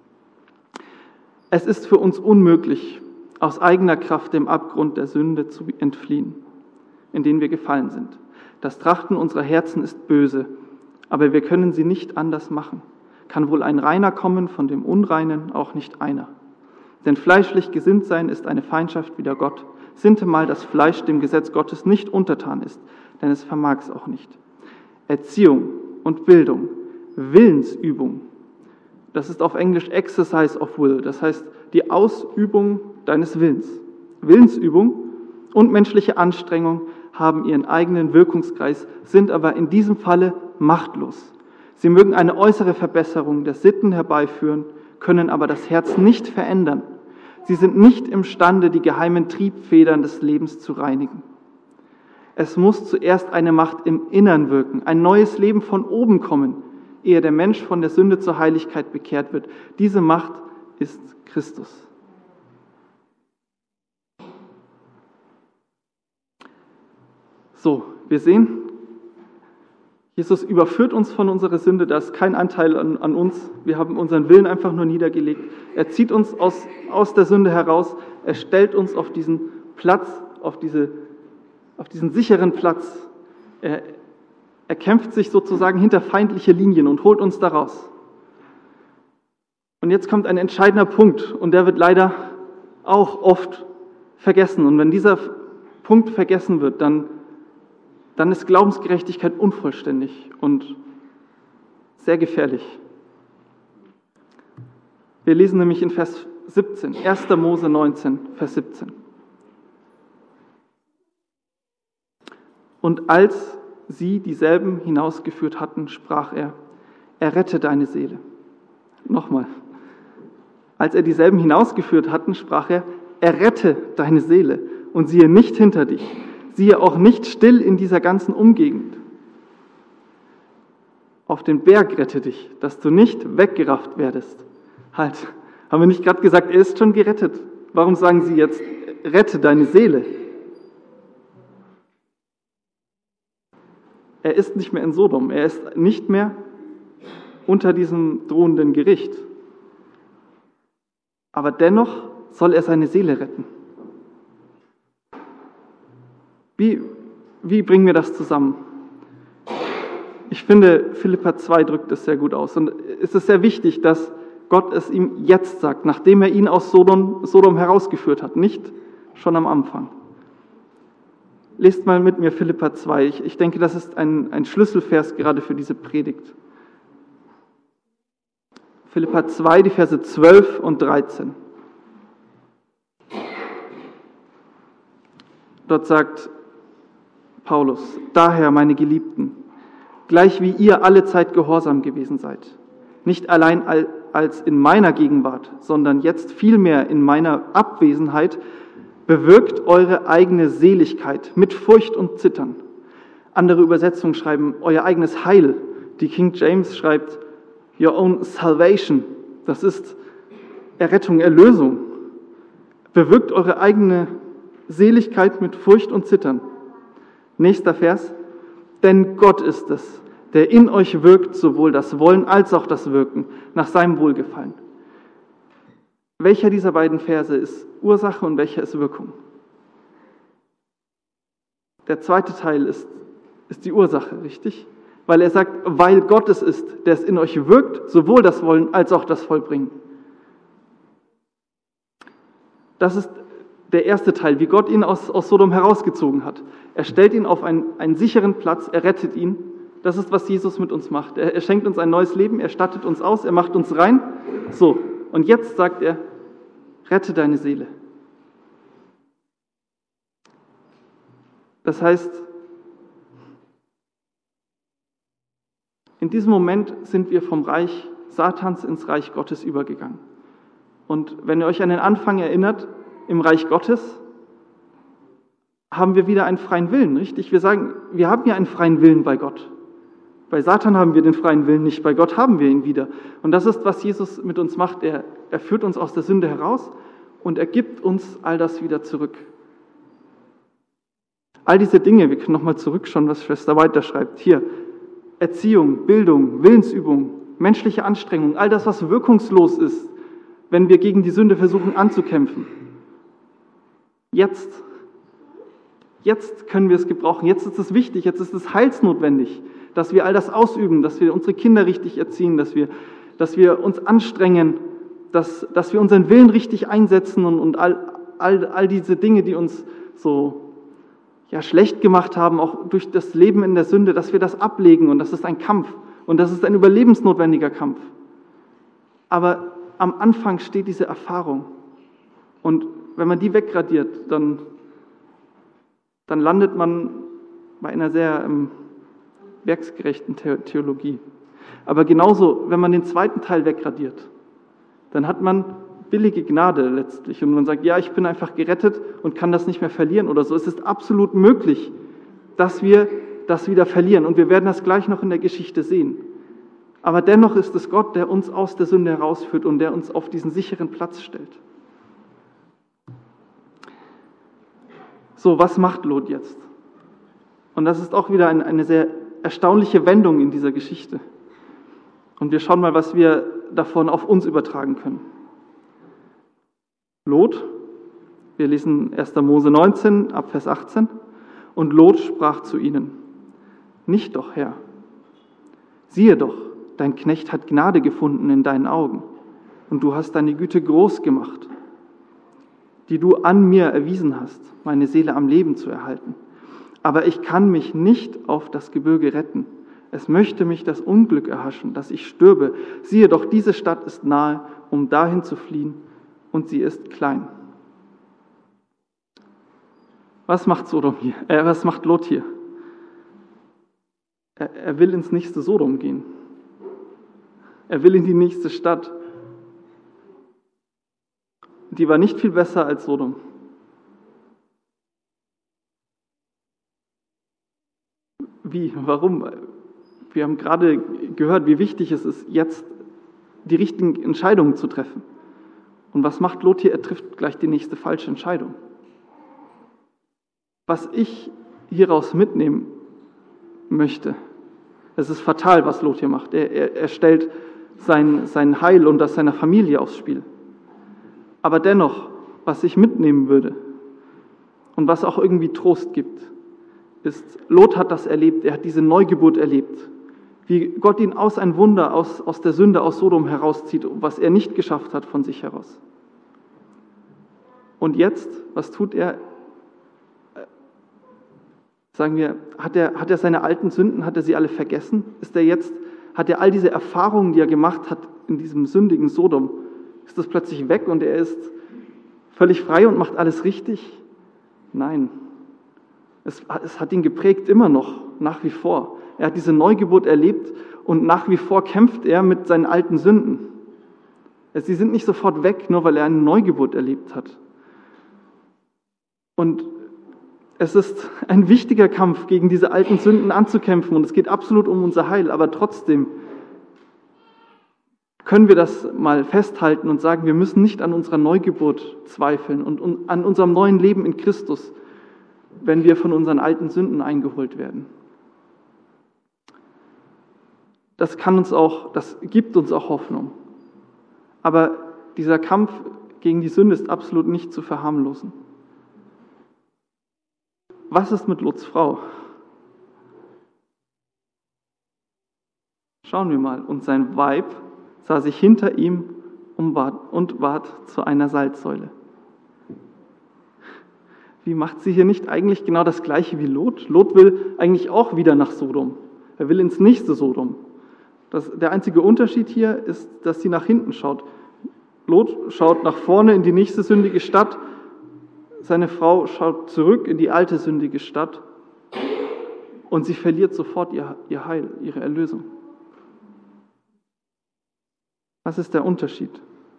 Es ist für uns unmöglich, aus eigener Kraft dem Abgrund der Sünde zu entfliehen, in den wir gefallen sind. Das Trachten unserer Herzen ist böse, aber wir können sie nicht anders machen. Kann wohl ein Reiner kommen, von dem Unreinen auch nicht einer. Denn fleischlich gesinnt sein ist eine Feindschaft wider Gott. Sintemal das Fleisch dem Gesetz Gottes nicht untertan ist, denn es vermag es auch nicht. Erziehung und Bildung, Willensübung, das ist auf Englisch Exercise of Will, das heißt die Ausübung deines Willens. Willensübung und menschliche Anstrengung haben ihren eigenen Wirkungskreis, sind aber in diesem Falle machtlos. Sie mögen eine äußere Verbesserung der Sitten herbeiführen, können aber das Herz nicht verändern. Sie sind nicht imstande, die geheimen Triebfedern des Lebens zu reinigen. Es muss zuerst eine Macht im Innern wirken, ein neues Leben von oben kommen, ehe der Mensch von der Sünde zur Heiligkeit bekehrt wird. Diese Macht ist Christus. So, wir sehen, Jesus überführt uns von unserer Sünde, da ist kein Anteil an, an uns. Wir haben unseren Willen einfach nur niedergelegt. Er zieht uns aus, aus der Sünde heraus. Er stellt uns auf diesen Platz, auf, diese, auf diesen sicheren Platz. Er, er kämpft sich sozusagen hinter feindliche Linien und holt uns daraus. Und jetzt kommt ein entscheidender Punkt und der wird leider auch oft vergessen. Und wenn dieser Punkt vergessen wird, dann dann ist Glaubensgerechtigkeit unvollständig und sehr gefährlich. Wir lesen nämlich in Vers siebzehn, erster Mose neunzehn, Vers siebzehn. Und als sie dieselben hinausgeführt hatten, sprach er: Errette deine Seele. Nochmal. Als er dieselben hinausgeführt hatten, sprach er: Errette deine Seele und siehe nicht hinter dich. Siehe auch nicht still in dieser ganzen Umgegend. Auf den Berg rette dich, dass du nicht weggerafft werdest. Halt, haben wir nicht gerade gesagt, er ist schon gerettet? Warum sagen Sie jetzt, rette deine Seele? Er ist nicht mehr in Sodom, er ist nicht mehr unter diesem drohenden Gericht. Aber dennoch soll er seine Seele retten. Wie, wie bringen wir das zusammen? Ich finde, Philipper zwei drückt es sehr gut aus. Und es ist sehr wichtig, dass Gott es ihm jetzt sagt, nachdem er ihn aus Sodom, Sodom herausgeführt hat, nicht schon am Anfang. Lest mal mit mir Philipper zwei. Ich, ich denke, das ist ein, ein Schlüsselvers gerade für diese Predigt. Philipper zwei, die Verse zwölf und dreizehn. Dort sagt Paulus: Daher, meine Geliebten, gleich wie ihr alle Zeit gehorsam gewesen seid, nicht allein als in meiner Gegenwart, sondern jetzt vielmehr in meiner Abwesenheit, bewirkt eure eigene Seligkeit mit Furcht und Zittern. Andere Übersetzungen schreiben euer eigenes Heil. Die King James schreibt your own salvation. Das ist Errettung, Erlösung. Bewirkt eure eigene Seligkeit mit Furcht und Zittern. Nächster Vers. Denn Gott ist es, der in euch wirkt, sowohl das Wollen als auch das Wirken, nach seinem Wohlgefallen. Welcher dieser beiden Verse ist Ursache und welcher ist Wirkung? Der zweite Teil ist, ist die Ursache, richtig? Weil er sagt, weil Gott es ist, der es in euch wirkt, sowohl das Wollen als auch das Vollbringen. Das ist der erste Teil, wie Gott ihn aus, aus Sodom herausgezogen hat. Er stellt ihn auf einen, einen sicheren Platz, er rettet ihn. Das ist, was Jesus mit uns macht. Er, er schenkt uns ein neues Leben, er stattet uns aus, er macht uns rein. So, und jetzt sagt er, rette deine Seele. Das heißt, in diesem Moment sind wir vom Reich Satans ins Reich Gottes übergegangen. Und wenn ihr euch an den Anfang erinnert, im Reich Gottes haben wir wieder einen freien Willen, richtig? Wir sagen, wir haben ja einen freien Willen bei Gott. Bei Satan haben wir den freien Willen nicht, bei Gott haben wir ihn wieder. Und das ist, was Jesus mit uns macht. Er, er führt uns aus der Sünde heraus und er gibt uns all das wieder zurück. All diese Dinge, wir können nochmal zurückschauen, was Schwester weiter schreibt. Hier, Erziehung, Bildung, Willensübung, menschliche Anstrengung, all das, was wirkungslos ist, wenn wir gegen die Sünde versuchen anzukämpfen. Jetzt, jetzt können wir es gebrauchen, jetzt ist es wichtig, jetzt ist es heilsnotwendig, dass wir all das ausüben, dass wir unsere Kinder richtig erziehen, dass wir, dass wir uns anstrengen, dass, dass wir unseren Willen richtig einsetzen und, und all, all, all diese Dinge, die uns so ja, schlecht gemacht haben, auch durch das Leben in der Sünde, dass wir das ablegen und das ist ein Kampf und das ist ein überlebensnotwendiger Kampf. Aber am Anfang steht diese Erfahrung und wenn man die wegradiert, dann, dann landet man bei einer sehr ähm, werksgerechten Theologie. Aber genauso, wenn man den zweiten Teil wegradiert, dann hat man billige Gnade letztlich und man sagt, ja, ich bin einfach gerettet und kann das nicht mehr verlieren oder so. Es ist absolut möglich, dass wir das wieder verlieren und wir werden das gleich noch in der Geschichte sehen. Aber dennoch ist es Gott, der uns aus der Sünde herausführt und der uns auf diesen sicheren Platz stellt. So, was macht Lot jetzt? Und das ist auch wieder eine, eine sehr erstaunliche Wendung in dieser Geschichte. Und wir schauen mal, was wir davon auf uns übertragen können. Lot, wir lesen erster Mose neunzehn, ab Vers achtzehn. Und Lot sprach zu ihnen: Nicht doch, Herr. Siehe doch, dein Knecht hat Gnade gefunden in deinen Augen, und du hast deine Güte groß gemacht, die du an mir erwiesen hast, meine Seele am Leben zu erhalten. Aber ich kann mich nicht auf das Gebirge retten. Es möchte mich das Unglück erhaschen, dass ich stürbe. Siehe doch, diese Stadt ist nahe, um dahin zu fliehen, und sie ist klein. Was macht Sodom hier? Äh, was macht Lot hier? Er, er will ins nächste Sodom gehen. Er will in die nächste Stadt. Die war nicht viel besser als Sodom. Wie? Warum? Wir haben gerade gehört, wie wichtig es ist, jetzt die richtigen Entscheidungen zu treffen. Und was macht Lot hier? Er trifft gleich die nächste falsche Entscheidung. Was ich hieraus mitnehme, möchte. Es ist fatal, was Lot hier macht. Er, er, er stellt sein, sein Heil und das seiner Familie aufs Spiel. Aber dennoch, was ich mitnehmen würde und was auch irgendwie Trost gibt, ist, Lot hat das erlebt, er hat diese Neugeburt erlebt, wie Gott ihn aus ein Wunder, aus, aus der Sünde, aus Sodom herauszieht, was er nicht geschafft hat von sich heraus. Und jetzt, was tut er? Sagen wir, hat er, hat er seine alten Sünden, hat er sie alle vergessen? Ist er jetzt, hat er all diese Erfahrungen, die er gemacht hat in diesem sündigen Sodom, ist das plötzlich weg und er ist völlig frei und macht alles richtig? Nein. Es, es hat ihn geprägt immer noch, nach wie vor. Er hat diese Neugeburt erlebt und nach wie vor kämpft er mit seinen alten Sünden. Sie sind nicht sofort weg, nur weil er eine Neugeburt erlebt hat. Und es ist ein wichtiger Kampf, gegen diese alten Sünden anzukämpfen und es geht absolut um unser Heil, aber trotzdem können wir das mal festhalten und sagen, wir müssen nicht an unserer Neugeburt zweifeln und an unserem neuen Leben in Christus, wenn wir von unseren alten Sünden eingeholt werden. Das kann uns auch, das gibt uns auch Hoffnung. Aber dieser Kampf gegen die Sünde ist absolut nicht zu verharmlosen. Was ist mit Lots Frau? Schauen wir mal. Und sein Weib sah sich hinter ihm und ward zu einer Salzsäule. Wie macht sie hier nicht eigentlich genau das Gleiche wie Lot? Lot will eigentlich auch wieder nach Sodom. Er will ins nächste Sodom. Das, der einzige Unterschied hier ist, dass sie nach hinten schaut. Lot schaut nach vorne in die nächste sündige Stadt. Seine Frau schaut zurück in die alte sündige Stadt und sie verliert sofort ihr, ihr Heil, ihre Erlösung. Was ist der Unterschied?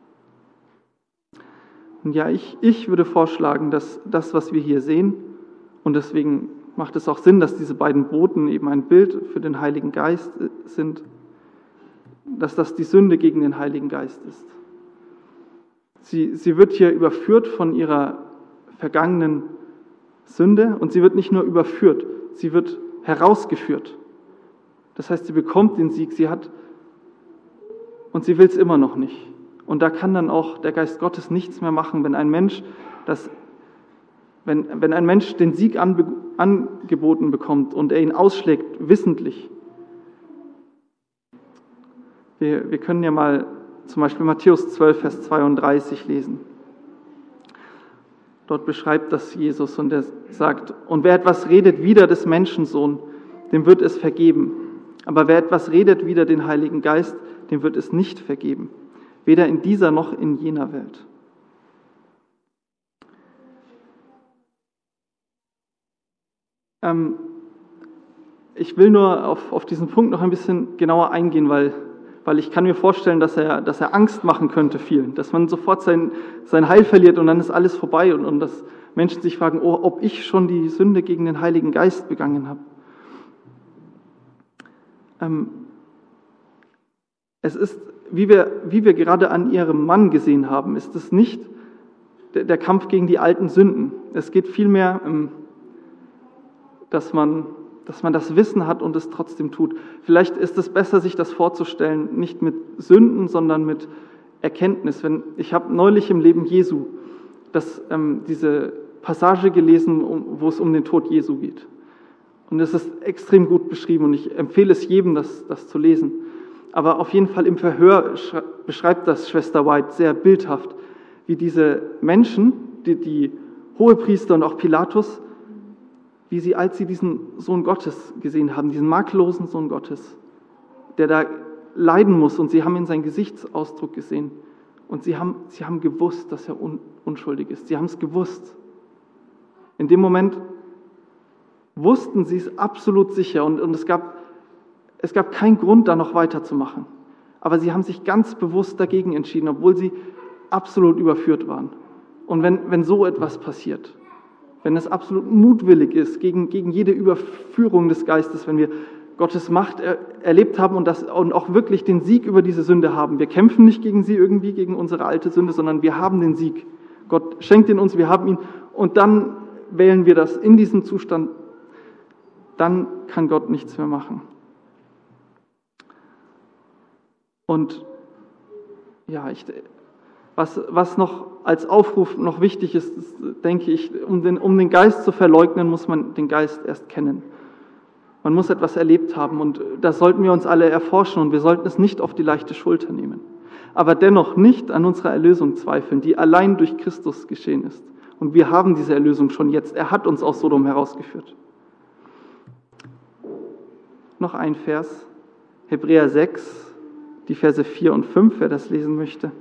Und ja, ich, ich würde vorschlagen, dass das, was wir hier sehen, und deswegen macht es auch Sinn, dass diese beiden Boten eben ein Bild für den Heiligen Geist sind, dass das die Sünde gegen den Heiligen Geist ist. Sie, sie wird hier überführt von ihrer vergangenen Sünde und sie wird nicht nur überführt, sie wird herausgeführt. Das heißt, sie bekommt den Sieg, sie hat und sie will es immer noch nicht. Und da kann dann auch der Geist Gottes nichts mehr machen, wenn ein Mensch, das, wenn, wenn ein Mensch den Sieg anbe, angeboten bekommt und er ihn ausschlägt, wissentlich. Wir, wir können ja mal zum Beispiel Matthäus zwölf, Vers zweiunddreißig lesen. Dort beschreibt das Jesus und er sagt, und wer etwas redet wider des Menschensohn, dem wird es vergeben. Aber wer etwas redet wider den Heiligen Geist, dem wird es nicht vergeben. Weder in dieser noch in jener Welt. Ähm, ich will nur auf, auf diesen Punkt noch ein bisschen genauer eingehen, weil, weil ich kann mir vorstellen, dass er, dass er Angst machen könnte vielen, dass man sofort sein, sein Heil verliert und dann ist alles vorbei und, und dass Menschen sich fragen, oh, ob ich schon die Sünde gegen den Heiligen Geist begangen habe. Ähm, es ist, wie wir, wie wir gerade an ihrem Mann gesehen haben, ist es nicht der, der Kampf gegen die alten Sünden. Es geht vielmehr, ähm, dass man, dass man das Wissen hat und es trotzdem tut. Vielleicht ist es besser, sich das vorzustellen, nicht mit Sünden, sondern mit Erkenntnis. Wenn, ich habe neulich im Leben Jesu das, ähm, diese Passage gelesen, um, wo es um den Tod Jesu geht. Und es ist extrem gut beschrieben und ich empfehle es jedem, das, das zu lesen. Aber auf jeden Fall im Verhör beschreibt das Schwester White sehr bildhaft, wie diese Menschen, die, die Hohepriester und auch Pilatus, wie sie, als sie diesen Sohn Gottes gesehen haben, diesen makellosen Sohn Gottes, der da leiden muss und sie haben in seinen Gesichtsausdruck gesehen und sie haben, sie haben gewusst, dass er un, unschuldig ist. Sie haben es gewusst. In dem Moment wussten sie es absolut sicher und, und es gab Es gab keinen Grund, da noch weiterzumachen. Aber sie haben sich ganz bewusst dagegen entschieden, obwohl sie absolut überführt waren. Und wenn, wenn so etwas passiert, wenn es absolut mutwillig ist, gegen, gegen jede Überführung des Geistes, wenn wir Gottes Macht er, erlebt haben und, das, und auch wirklich den Sieg über diese Sünde haben. Wir kämpfen nicht gegen sie irgendwie, gegen unsere alte Sünde, sondern wir haben den Sieg. Gott schenkt ihn uns, wir haben ihn. Und dann wählen wir das in diesem Zustand, dann kann Gott nichts mehr machen. Und ja, ich, was, was noch als Aufruf noch wichtig ist, ist, denke ich, um den, um den Geist zu verleugnen, muss man den Geist erst kennen. Man muss etwas erlebt haben und das sollten wir uns alle erforschen und wir sollten es nicht auf die leichte Schulter nehmen. Aber dennoch nicht an unserer Erlösung zweifeln, die allein durch Christus geschehen ist. Und wir haben diese Erlösung schon jetzt. Er hat uns aus Sodom herausgeführt. Noch ein Vers, Hebräer sechs, die Verse vier und fünf, wer das lesen möchte.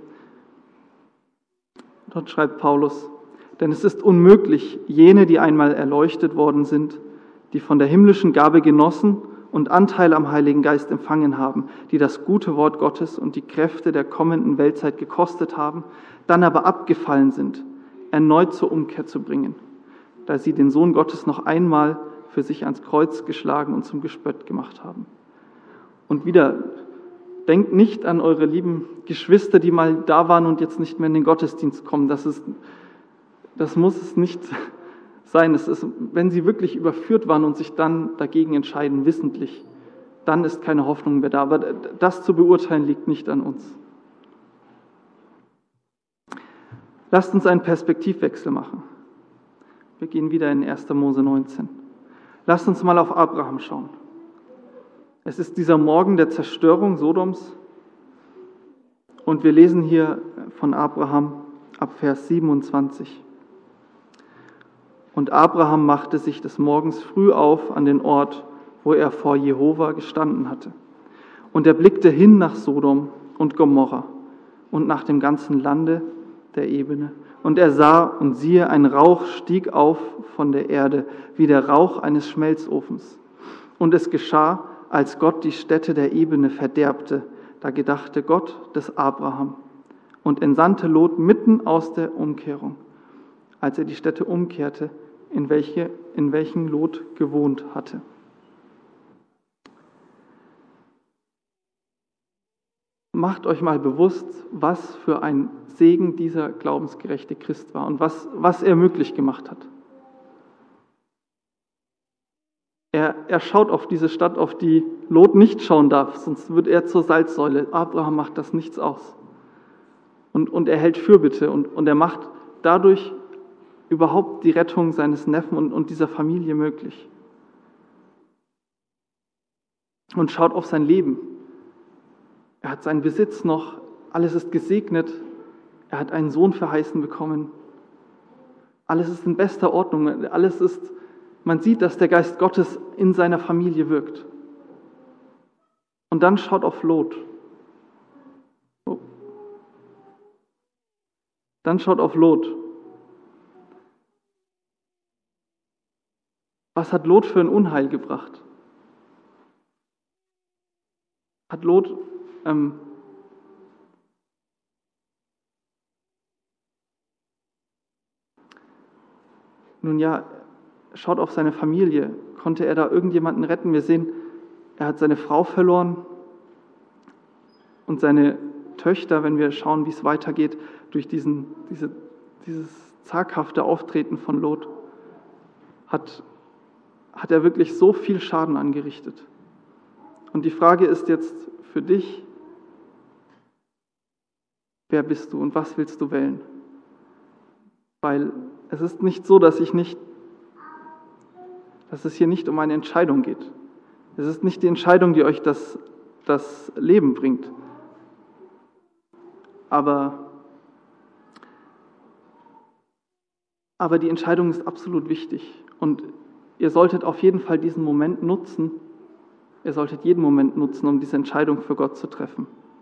Dort schreibt Paulus: Denn es ist unmöglich, jene, die einmal erleuchtet worden sind, die von der himmlischen Gabe genossen und Anteil am Heiligen Geist empfangen haben, die das gute Wort Gottes und die Kräfte der kommenden Weltzeit gekostet haben, dann aber abgefallen sind, erneut zur Umkehr zu bringen, da sie den Sohn Gottes noch einmal für sich ans Kreuz geschlagen und zum Gespött gemacht haben. Und wieder, denkt nicht an eure lieben Geschwister, die mal da waren und jetzt nicht mehr in den Gottesdienst kommen. Das ist, das muss es nicht sein. Es ist, wenn sie wirklich überführt waren und sich dann dagegen entscheiden, wissentlich, dann ist keine Hoffnung mehr da. Aber das zu beurteilen liegt nicht an uns. Lasst uns einen Perspektivwechsel machen. Wir gehen wieder in erster Mose neunzehn. Lasst uns mal auf Abraham schauen. Es ist dieser Morgen der Zerstörung Sodoms und wir lesen hier von Abraham ab Vers siebenundzwanzig. Und Abraham machte sich des Morgens früh auf an den Ort, wo er vor Jehova gestanden hatte. Und er blickte hin nach Sodom und Gomorra und nach dem ganzen Lande der Ebene. Und er sah, und siehe, ein Rauch stieg auf von der Erde, wie der Rauch eines Schmelzofens. Und es geschah, als Gott die Städte der Ebene verderbte, da gedachte Gott des Abraham und entsandte Lot mitten aus der Umkehrung, als er die Städte umkehrte, in welche, in welchen Lot gewohnt hatte. Macht euch mal bewusst, was für ein Segen dieser glaubensgerechte Christ war und was, was er möglich gemacht hat. Er, er schaut auf diese Stadt, auf die Lot nicht schauen darf, sonst wird er zur Salzsäule. Abraham macht das nichts aus. Und, und er hält Fürbitte und, und er macht dadurch überhaupt die Rettung seines Neffen und, und dieser Familie möglich. Und schaut auf sein Leben. Er hat seinen Besitz noch, alles ist gesegnet, er hat einen Sohn verheißen bekommen. Alles ist in bester Ordnung, alles ist, man sieht, dass der Geist Gottes in seiner Familie wirkt. Und dann schaut auf Lot. Oh. Dann schaut auf Lot. Was hat Lot für ein Unheil gebracht? Hat Lot ähm, nun ja, schaut auf seine Familie. Konnte er da irgendjemanden retten? Wir sehen, er hat seine Frau verloren und seine Töchter, wenn wir schauen, wie es weitergeht, durch diesen, diese, dieses zaghafte Auftreten von Lot, hat, hat er wirklich so viel Schaden angerichtet. Und die Frage ist jetzt für dich, wer bist du und was willst du wählen? Weil es ist nicht so, dass ich nicht, dass es hier nicht um eine Entscheidung geht. Es ist nicht die Entscheidung, die euch das, das Leben bringt. Aber, aber die Entscheidung ist absolut wichtig. Und ihr solltet auf jeden Fall diesen Moment nutzen. Ihr solltet jeden Moment nutzen, um diese Entscheidung für Gott zu treffen.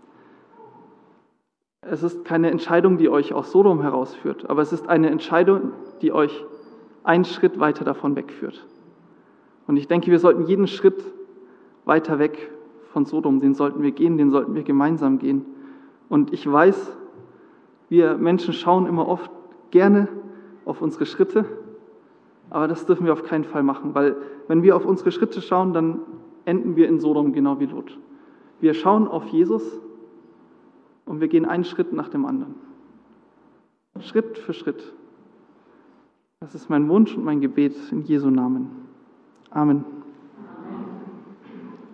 Es ist keine Entscheidung, die euch aus Sodom herausführt, aber es ist eine Entscheidung, die euch einen Schritt weiter davon wegführt. Und ich denke, wir sollten jeden Schritt weiter weg von Sodom, den sollten wir gehen, den sollten wir gemeinsam gehen. Und ich weiß, wir Menschen schauen immer oft gerne auf unsere Schritte, aber das dürfen wir auf keinen Fall machen, weil wenn wir auf unsere Schritte schauen, dann enden wir in Sodom genau wie Lot. Wir schauen auf Jesus und wir gehen einen Schritt nach dem anderen. Schritt für Schritt. Das ist mein Wunsch und mein Gebet in Jesu Namen. Amen.